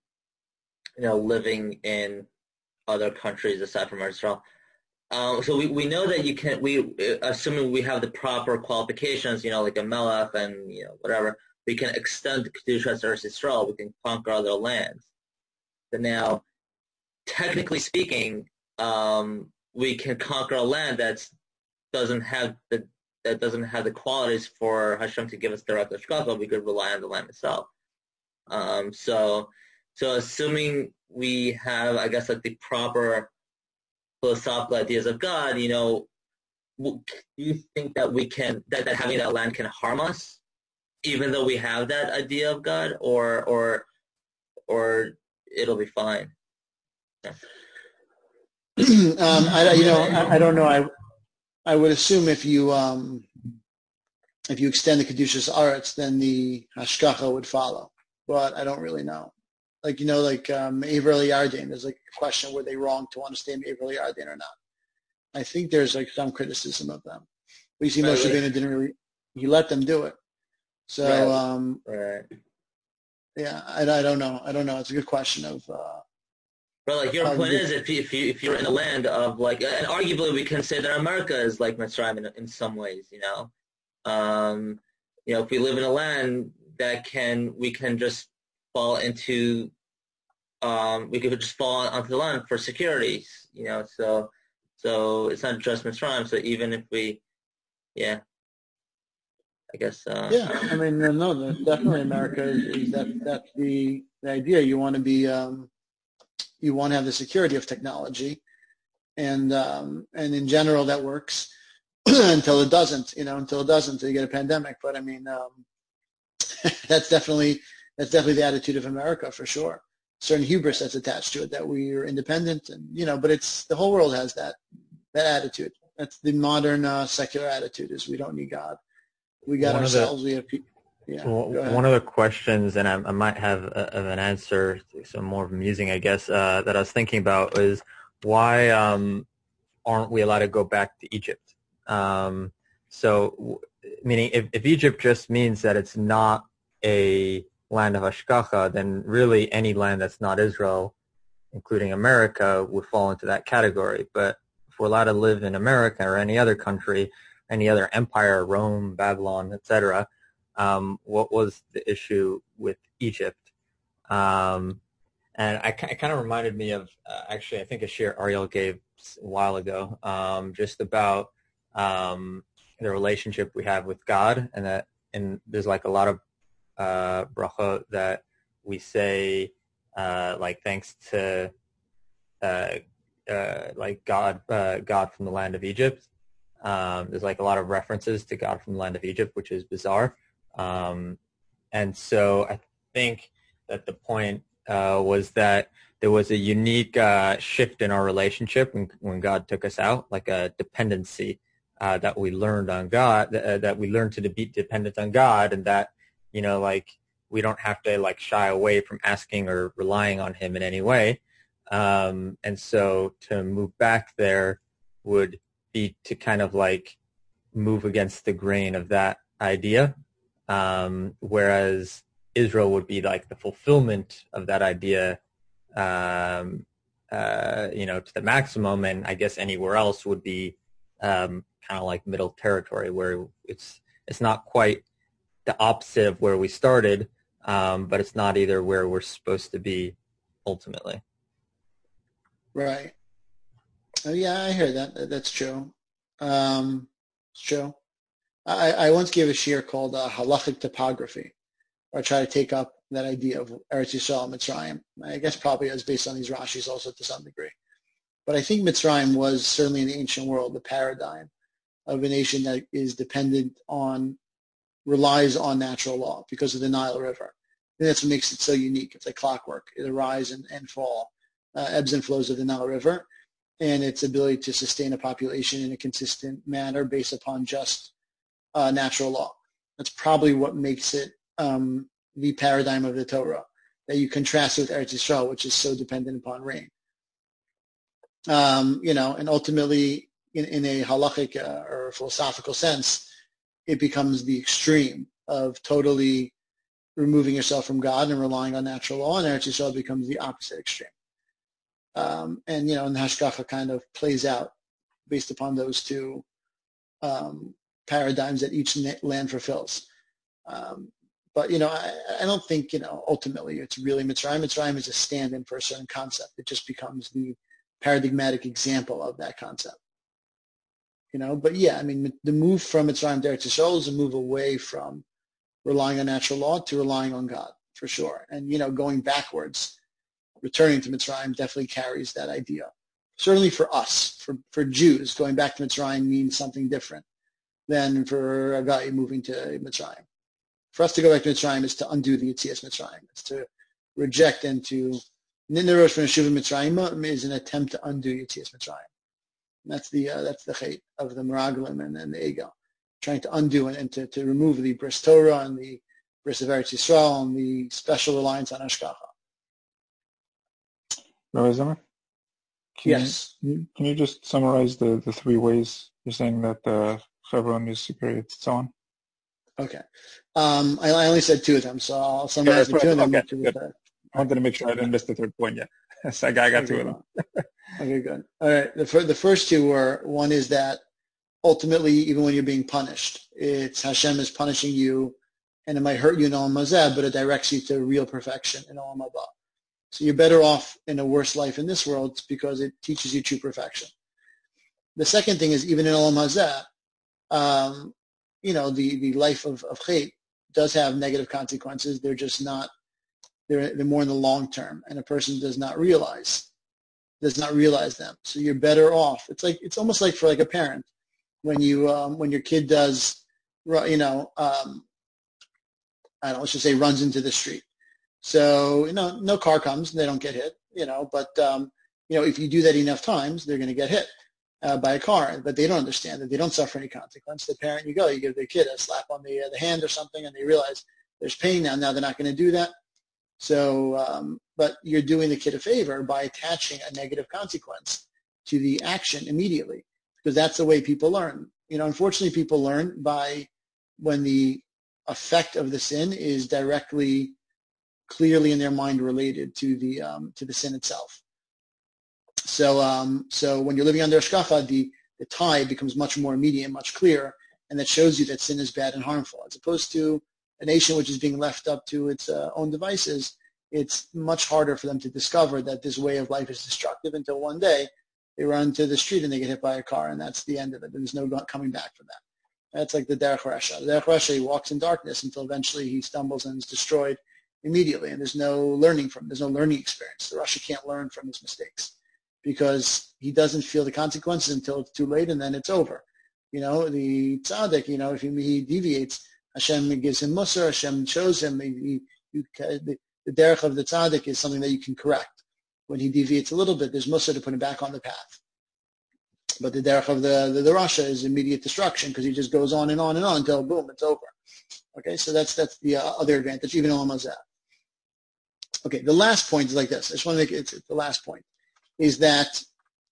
living in other countries aside from Israel. So we know that assuming we have the proper qualifications, like a melech and, whatever, we can extend the Kedushas Eretz Yisrael, we can conquer other lands. But now, technically speaking, we can conquer a land that doesn't have the qualities for Hashem to give us direct Hashgacha. We could rely on the land itself. So assuming we have, I guess, like the proper philosophical ideas of God, do you think that we can that having that land can harm us, even though we have that idea of God, or it'll be fine? Yeah. I don't know. I would assume if you extend the Kedushas Aretz, then the Hashgacha would follow. But I don't really know. Like Aver Yarden, there's like a question, were they wrong to want to stay in Aver Yarden or not? I think there's like some criticism of them. But you see, Moshe Rabbeinu didn't really, he let them do it. So, right. Yeah, I don't know. It's a good question of. But like your point is, if you're in a land of like, and arguably we can say that America is like Mitzrayim in some ways, if we live in a land that we can just fall into, we could just fall onto the land for security, so it's not just Mitzrayim. So even if we, I guess. I mean, no, definitely America is that's the idea. You want to be. You want to have the security of technology, and in general that works until it doesn't. Until you get a pandemic. But I mean, that's definitely the attitude of America for sure. Certain hubris that's attached to it, that we are independent, and but it's the whole world has that attitude. That's the modern secular attitude: is we don't need God, we got ourselves. We have people. Yeah, one of the questions, and I might have an answer, some more amusing, I guess, that I was thinking about is why aren't we allowed to go back to Egypt? So, meaning if Egypt just means that it's not a land of Hashgacha, then really any land that's not Israel, including America, would fall into that category. But if we're allowed to live in America or any other country, any other empire, Rome, Babylon, etc., what was the issue with Egypt? And it kind of reminded me of, actually, I think a share Ariel gave a while ago, just about the relationship we have with God, and there's like a lot of bracha that we say like thanks to like God from the land of Egypt. There's like a lot of references to God from the land of Egypt, which is bizarre. And so I think that the point was that there was a unique shift in our relationship when God took us out, like a dependency that we learned on God, that we learned to be dependent on God, and that, like we don't have to like shy away from asking or relying on Him in any way. And so to move back there would be to kind of like move against the grain of that idea, whereas Israel would be like the fulfillment of that idea, to the maximum, and I guess anywhere else would be kind of like middle territory, where it's not quite the opposite of where we started, but it's not either where we're supposed to be ultimately. Right. Oh, yeah, I hear that. That's true. It's true. I once gave a shiur called Halachic Topography, where I try to take up that idea of Eretz Yisrael and Mitzrayim. I guess probably it was based on these Rashis also to some degree. But I think Mitzrayim was certainly in the ancient world the paradigm of a nation that is relies on natural law because of the Nile River. And that's what makes it so unique. It's like clockwork. It rise and fall, ebbs and flows of the Nile River, and its ability to sustain a population in a consistent manner based upon just natural law. That's probably what makes it the paradigm of the Torah, that you contrast with Eretz Yisrael, which is so dependent upon rain. And ultimately, in a halachic or philosophical sense, it becomes the extreme of totally removing yourself from God and relying on natural law, and Eretz Yisrael becomes the opposite extreme. And the Hashgacha kind of plays out based upon those two paradigms that each land fulfills. But I don't think, ultimately it's really Mitzrayim. Mitzrayim is a stand-in for a certain concept. It just becomes the paradigmatic example of that concept. But yeah, I mean, the move from Mitzrayim to Eretz Yisrael is a move away from relying on natural law to relying on God, for sure. And, going backwards, returning to Mitzrayim definitely carries that idea. Certainly for us, for Jews, going back to Mitzrayim means something different than for a guy moving to Mitzrayim. For us to go back to Mitzrayim is to undo the Yetzias Mitzrayim. It's to reject and to Nindarosh from Yeshuva Mitzrayim is an attempt to undo Yetzias Mitzrayim. That's the chait of the Meraglim and the Egel, trying to undo and to remove the Bris Torah and the Bris of Eretz Yisrael and the special reliance on Hashgacha. Rabbi Zimmer? Yes. Can you just summarize the three ways you're saying that Hebron is superior to Tzon? Okay. I only said two of them, so I'll summarize the two and then move to the third. I wanted to make sure I didn't miss the third point yet. So I got two of them. Okay, good. All right. The first two were, one is that ultimately, even when you're being punished, it's Hashem is punishing you, and it might hurt you in Olam Hazeh, but it directs you to real perfection in Olam Haba. So you're better off in a worse life in this world because it teaches you true perfection. The second thing is, even in Olam Hazeh, the life of Chait does have negative consequences. They're just not, they're more in the long term, and a person does not realize them. So you're better off. It's almost like for like a parent, when your kid does, let's just say runs into the street. So, no car comes and they don't get hit, but, if you do that enough times, they're going to get hit by a car, but they don't understand that they don't suffer any consequence. The parent, you give their kid a slap on the hand or something, and they realize there's pain now. Now they're not going to do that. So, but you're doing the kid a favor by attaching a negative consequence to the action immediately, because that's the way people learn. Unfortunately, people learn by when the effect of the sin is directly, clearly in their mind related to the sin itself. So, so when you're living under Hashgacha, the tie becomes much more immediate, much clearer, and that shows you that sin is bad and harmful, as opposed to a nation which is being left up to its own devices. It's much harder for them to discover that this way of life is destructive until one day they run to the street and they get hit by a car, and that's the end of it. There's no coming back from that. That's like the Derech Resha. The Derech Resha, he walks in darkness until eventually he stumbles and is destroyed immediately, and there's no learning experience. The Rasha can't learn from his mistakes because he doesn't feel the consequences until it's too late, and then it's over. The tzaddik, if he deviates, Hashem gives him musar, Hashem shows him the derech of the tzaddik is something that you can correct. When he deviates a little bit, there's musar to put him back on the path. But the derech of the Rasha is immediate destruction because he just goes on and on and on until boom, it's over. Okay, so that's the other advantage, even on Mazah. Okay, the last point is like this. I just want to make it the last point is that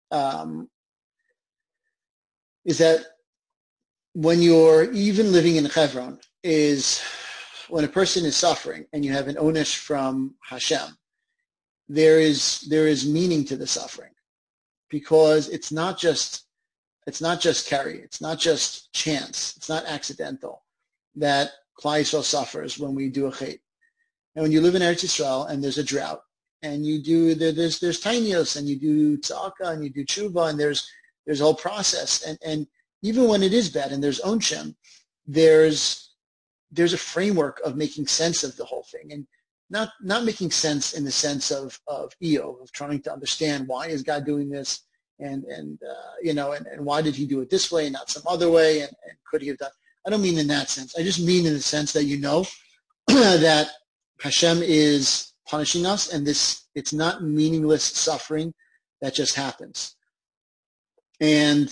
when you're even living in Hebron, is when a person is suffering and you have an onesh from Hashem, there is meaning to the suffering because it's not just carry, it's not just chance, it's not accidental that Klal Yisrael suffers when we do a chet. And when you live in Eretz Yisrael and there's a drought, and there's tainios, and you do tzedakah, and you do tshuva, and there's a whole process. And even when it is bad and there's onshem, there's a framework of making sense of the whole thing, and not making sense in the sense of Eov, of trying to understand why is God doing this, and why did he do it this way and not some other way, and could he have done? I don't mean in that sense. I just mean in the sense that that Hashem is punishing us, and it's not meaningless suffering that just happens. And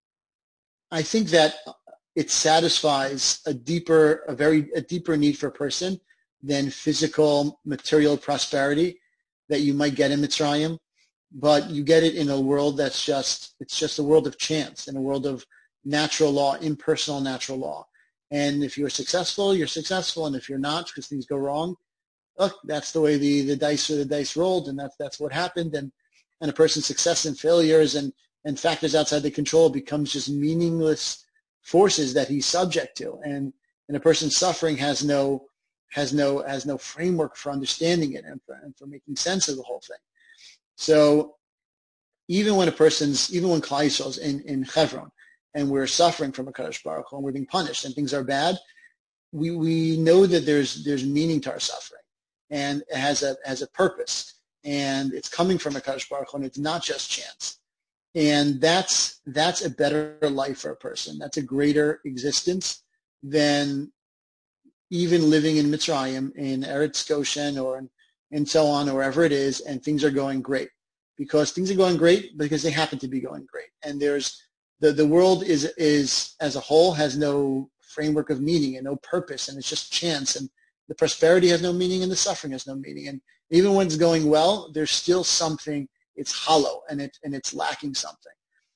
I think that it satisfies a deeper need for a person than physical, material prosperity that you might get in Mitzrayim, but you get it in a world it's just a world of chance, in a world of natural law, impersonal natural law. And if you're successful, you're successful, and if you're not, because things go wrong, look, that's the way the dice rolled, and that's what happened. And a person's success and failures and factors outside the control becomes just meaningless forces that he's subject to. And a person's suffering has no framework for understanding it and for making sense of the whole thing. So even when Klal Yisrael is in Hebron, and we're suffering from a Kadosh Baruch Hu, and we're being punished, and things are bad, we know that there's meaning to our suffering, and it has a purpose, and it's coming from a Kadosh Baruch Hu, and it's not just chance. And that's a better life for a person. That's a greater existence than even living in Mitzrayim, in Eretz Goshen, and so on, or wherever it is, and things are going great. Because things are going great because they happen to be going great. And there's the world is as a whole has no framework of meaning and no purpose, and it's just chance. And the prosperity has no meaning, and the suffering has no meaning. And even when it's going well, there's still something. It's hollow, and it's lacking something.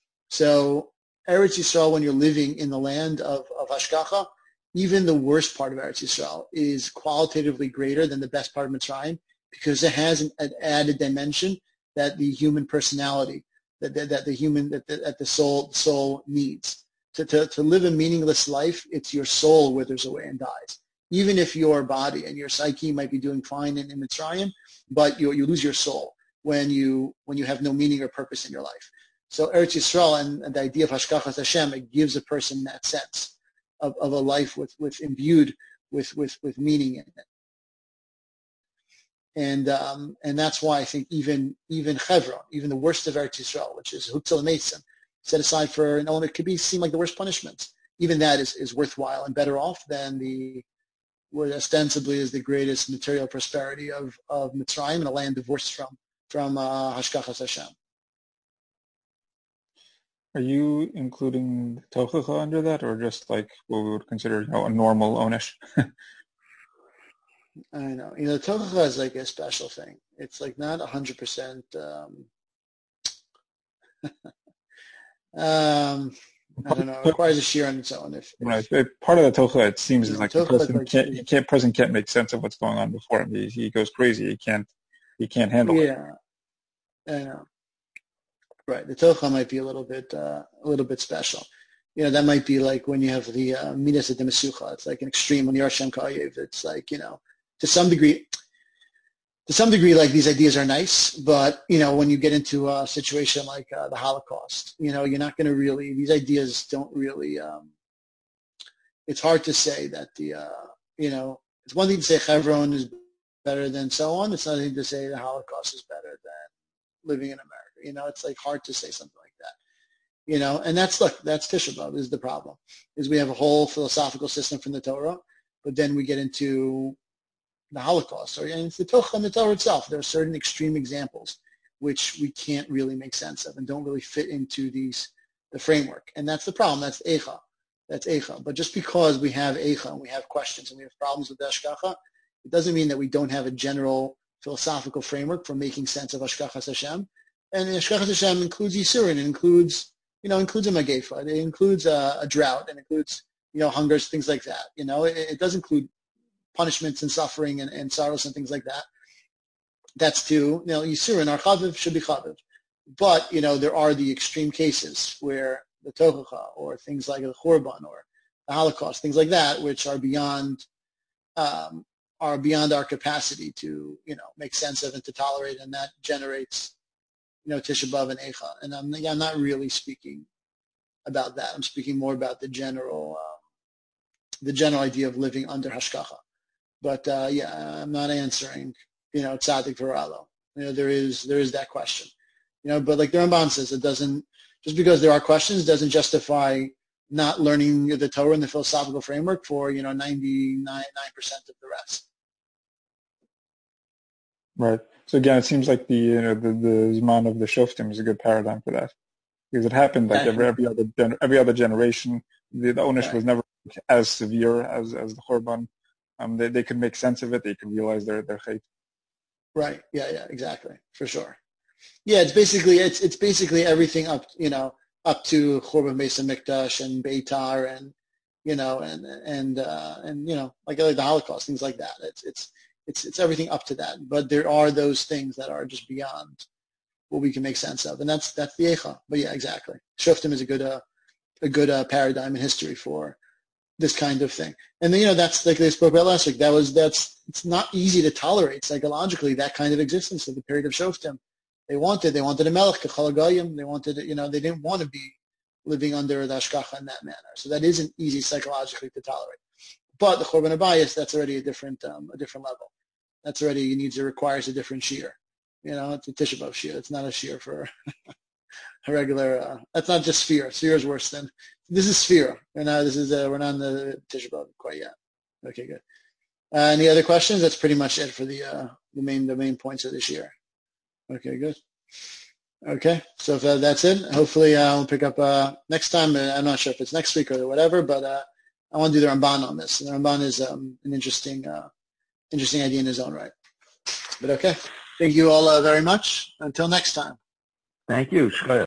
So Eretz Yisrael, when you're living in the land of Hashgacha, even the worst part of Eretz Yisrael is qualitatively greater than the best part of Mitzrayim because it has an added dimension that the human personality, that the soul needs. To live a meaningless life, it's your soul withers away and dies. Even if your body and your psyche might be doing fine in Mitzrayim, but you lose your soul when you have no meaning or purpose in your life. So Eretz Yisrael and the idea of Hashgachas Hashem, it gives a person that sense of a life with imbued with meaning in it. And that's why I think even Hebron, even the worst of Eretz Yisrael, which is Hutzal Meitzim, set aside for an element, it could seem like the worst punishments. Even that is worthwhile and better off than what ostensibly is the greatest material prosperity of Mitzrayim, and a land divorced from Hashgachas Hashem. Are you including the Tochacha under that, or just like what we would consider a normal Onish? I know. The Tochacha is like a special thing. It's like not 100%. I don't know. It requires a shear on its own. Right. Part of the Tochacha, it seems, is like the person can't make sense of what's going on before him. He goes crazy. He can't handle it. Yeah, I know. Right. The Tochacha might be a little bit special. That might be like when you have the Midas of the Mesucha. It's like an extreme when you're Hashem Kayev. It's like, to some degree, like these ideas are nice, but, when you get into a situation like the Holocaust, you're not going to really, these ideas don't really, it's hard to say that it's one thing to say Hebron is better than so on. It's nothing to say the Holocaust is better than living in America. It's like hard to say something like that. And that's Tisha B'Av is the problem, is we have a whole philosophical system from the Torah, but then we get into the Holocaust, and it's the Torah itself. There are certain extreme examples which we can't really make sense of and don't really fit into the framework. And that's the problem. That's Eicha. That's Eicha. But just because we have Eicha and we have questions and we have problems with the Hashgacha, it doesn't mean that we don't have a general philosophical framework for making sense of Hashgachas Hashem. And Hashgachas Hashem includes Yisurin, it includes a Magefa, it includes a drought, and includes, hungers, things like that. It does include punishments and suffering and sorrows and things like that. That's to, Yisurin, our Chaviv should be Chaviv. But, there are the extreme cases where the Tochacha or things like the Churban or the Holocaust, things like that, which are beyond our capacity to, make sense of and to tolerate, and that generates, Tisha B'Av and Eicha. And I'm not really speaking about that. I'm speaking more about the general idea of living under Hashgacha. But I'm not answering, Tzaddik V'Ralo. There is that question. But like the Ramban says, it doesn't, just because there are questions doesn't justify not learning the Torah and the philosophical framework for 99% of the rest. Right. So again, it seems like the Zman of the Shoftim is a good paradigm for that, because it happened like every other generation. The onus was never as severe as the Churban. They could make sense of it. They could realize their chait. Right. Yeah. Exactly. For sure. Yeah. It's basically everything up to Churban Beis Hamikdash and Beitar and like the Holocaust, things like that. It's everything up to that. But there are those things that are just beyond what we can make sense of, and that's the Eicha. But yeah, exactly. Shoftim is a good paradigm in history for this kind of thing. And then, that's like they spoke about last week. It's not easy to tolerate psychologically that kind of existence of the period of Shoftim. They wanted a Melech, Kechal Goyim. They wanted, they didn't want to be living under the Hashgacha in that manner. So that isn't easy psychologically to tolerate. But the Churban Abayis, that's already a different level. That's already requires a different shear. It's a Tisha B'Av shear. It's not a shear for a regular. That's not just sphere. Sphere is worse than this is sphere. We're not on the Tisha B'Av quite yet. Okay, good. Any other questions? That's pretty much it for the main points of this year. Okay, good. Okay, so if that's it, hopefully we'll pick up next time. I'm not sure if it's next week or whatever, but I want to do the Ramban on this. And the Ramban is an interesting idea in his own right. But okay, thank you all very much. Until next time. Thank you.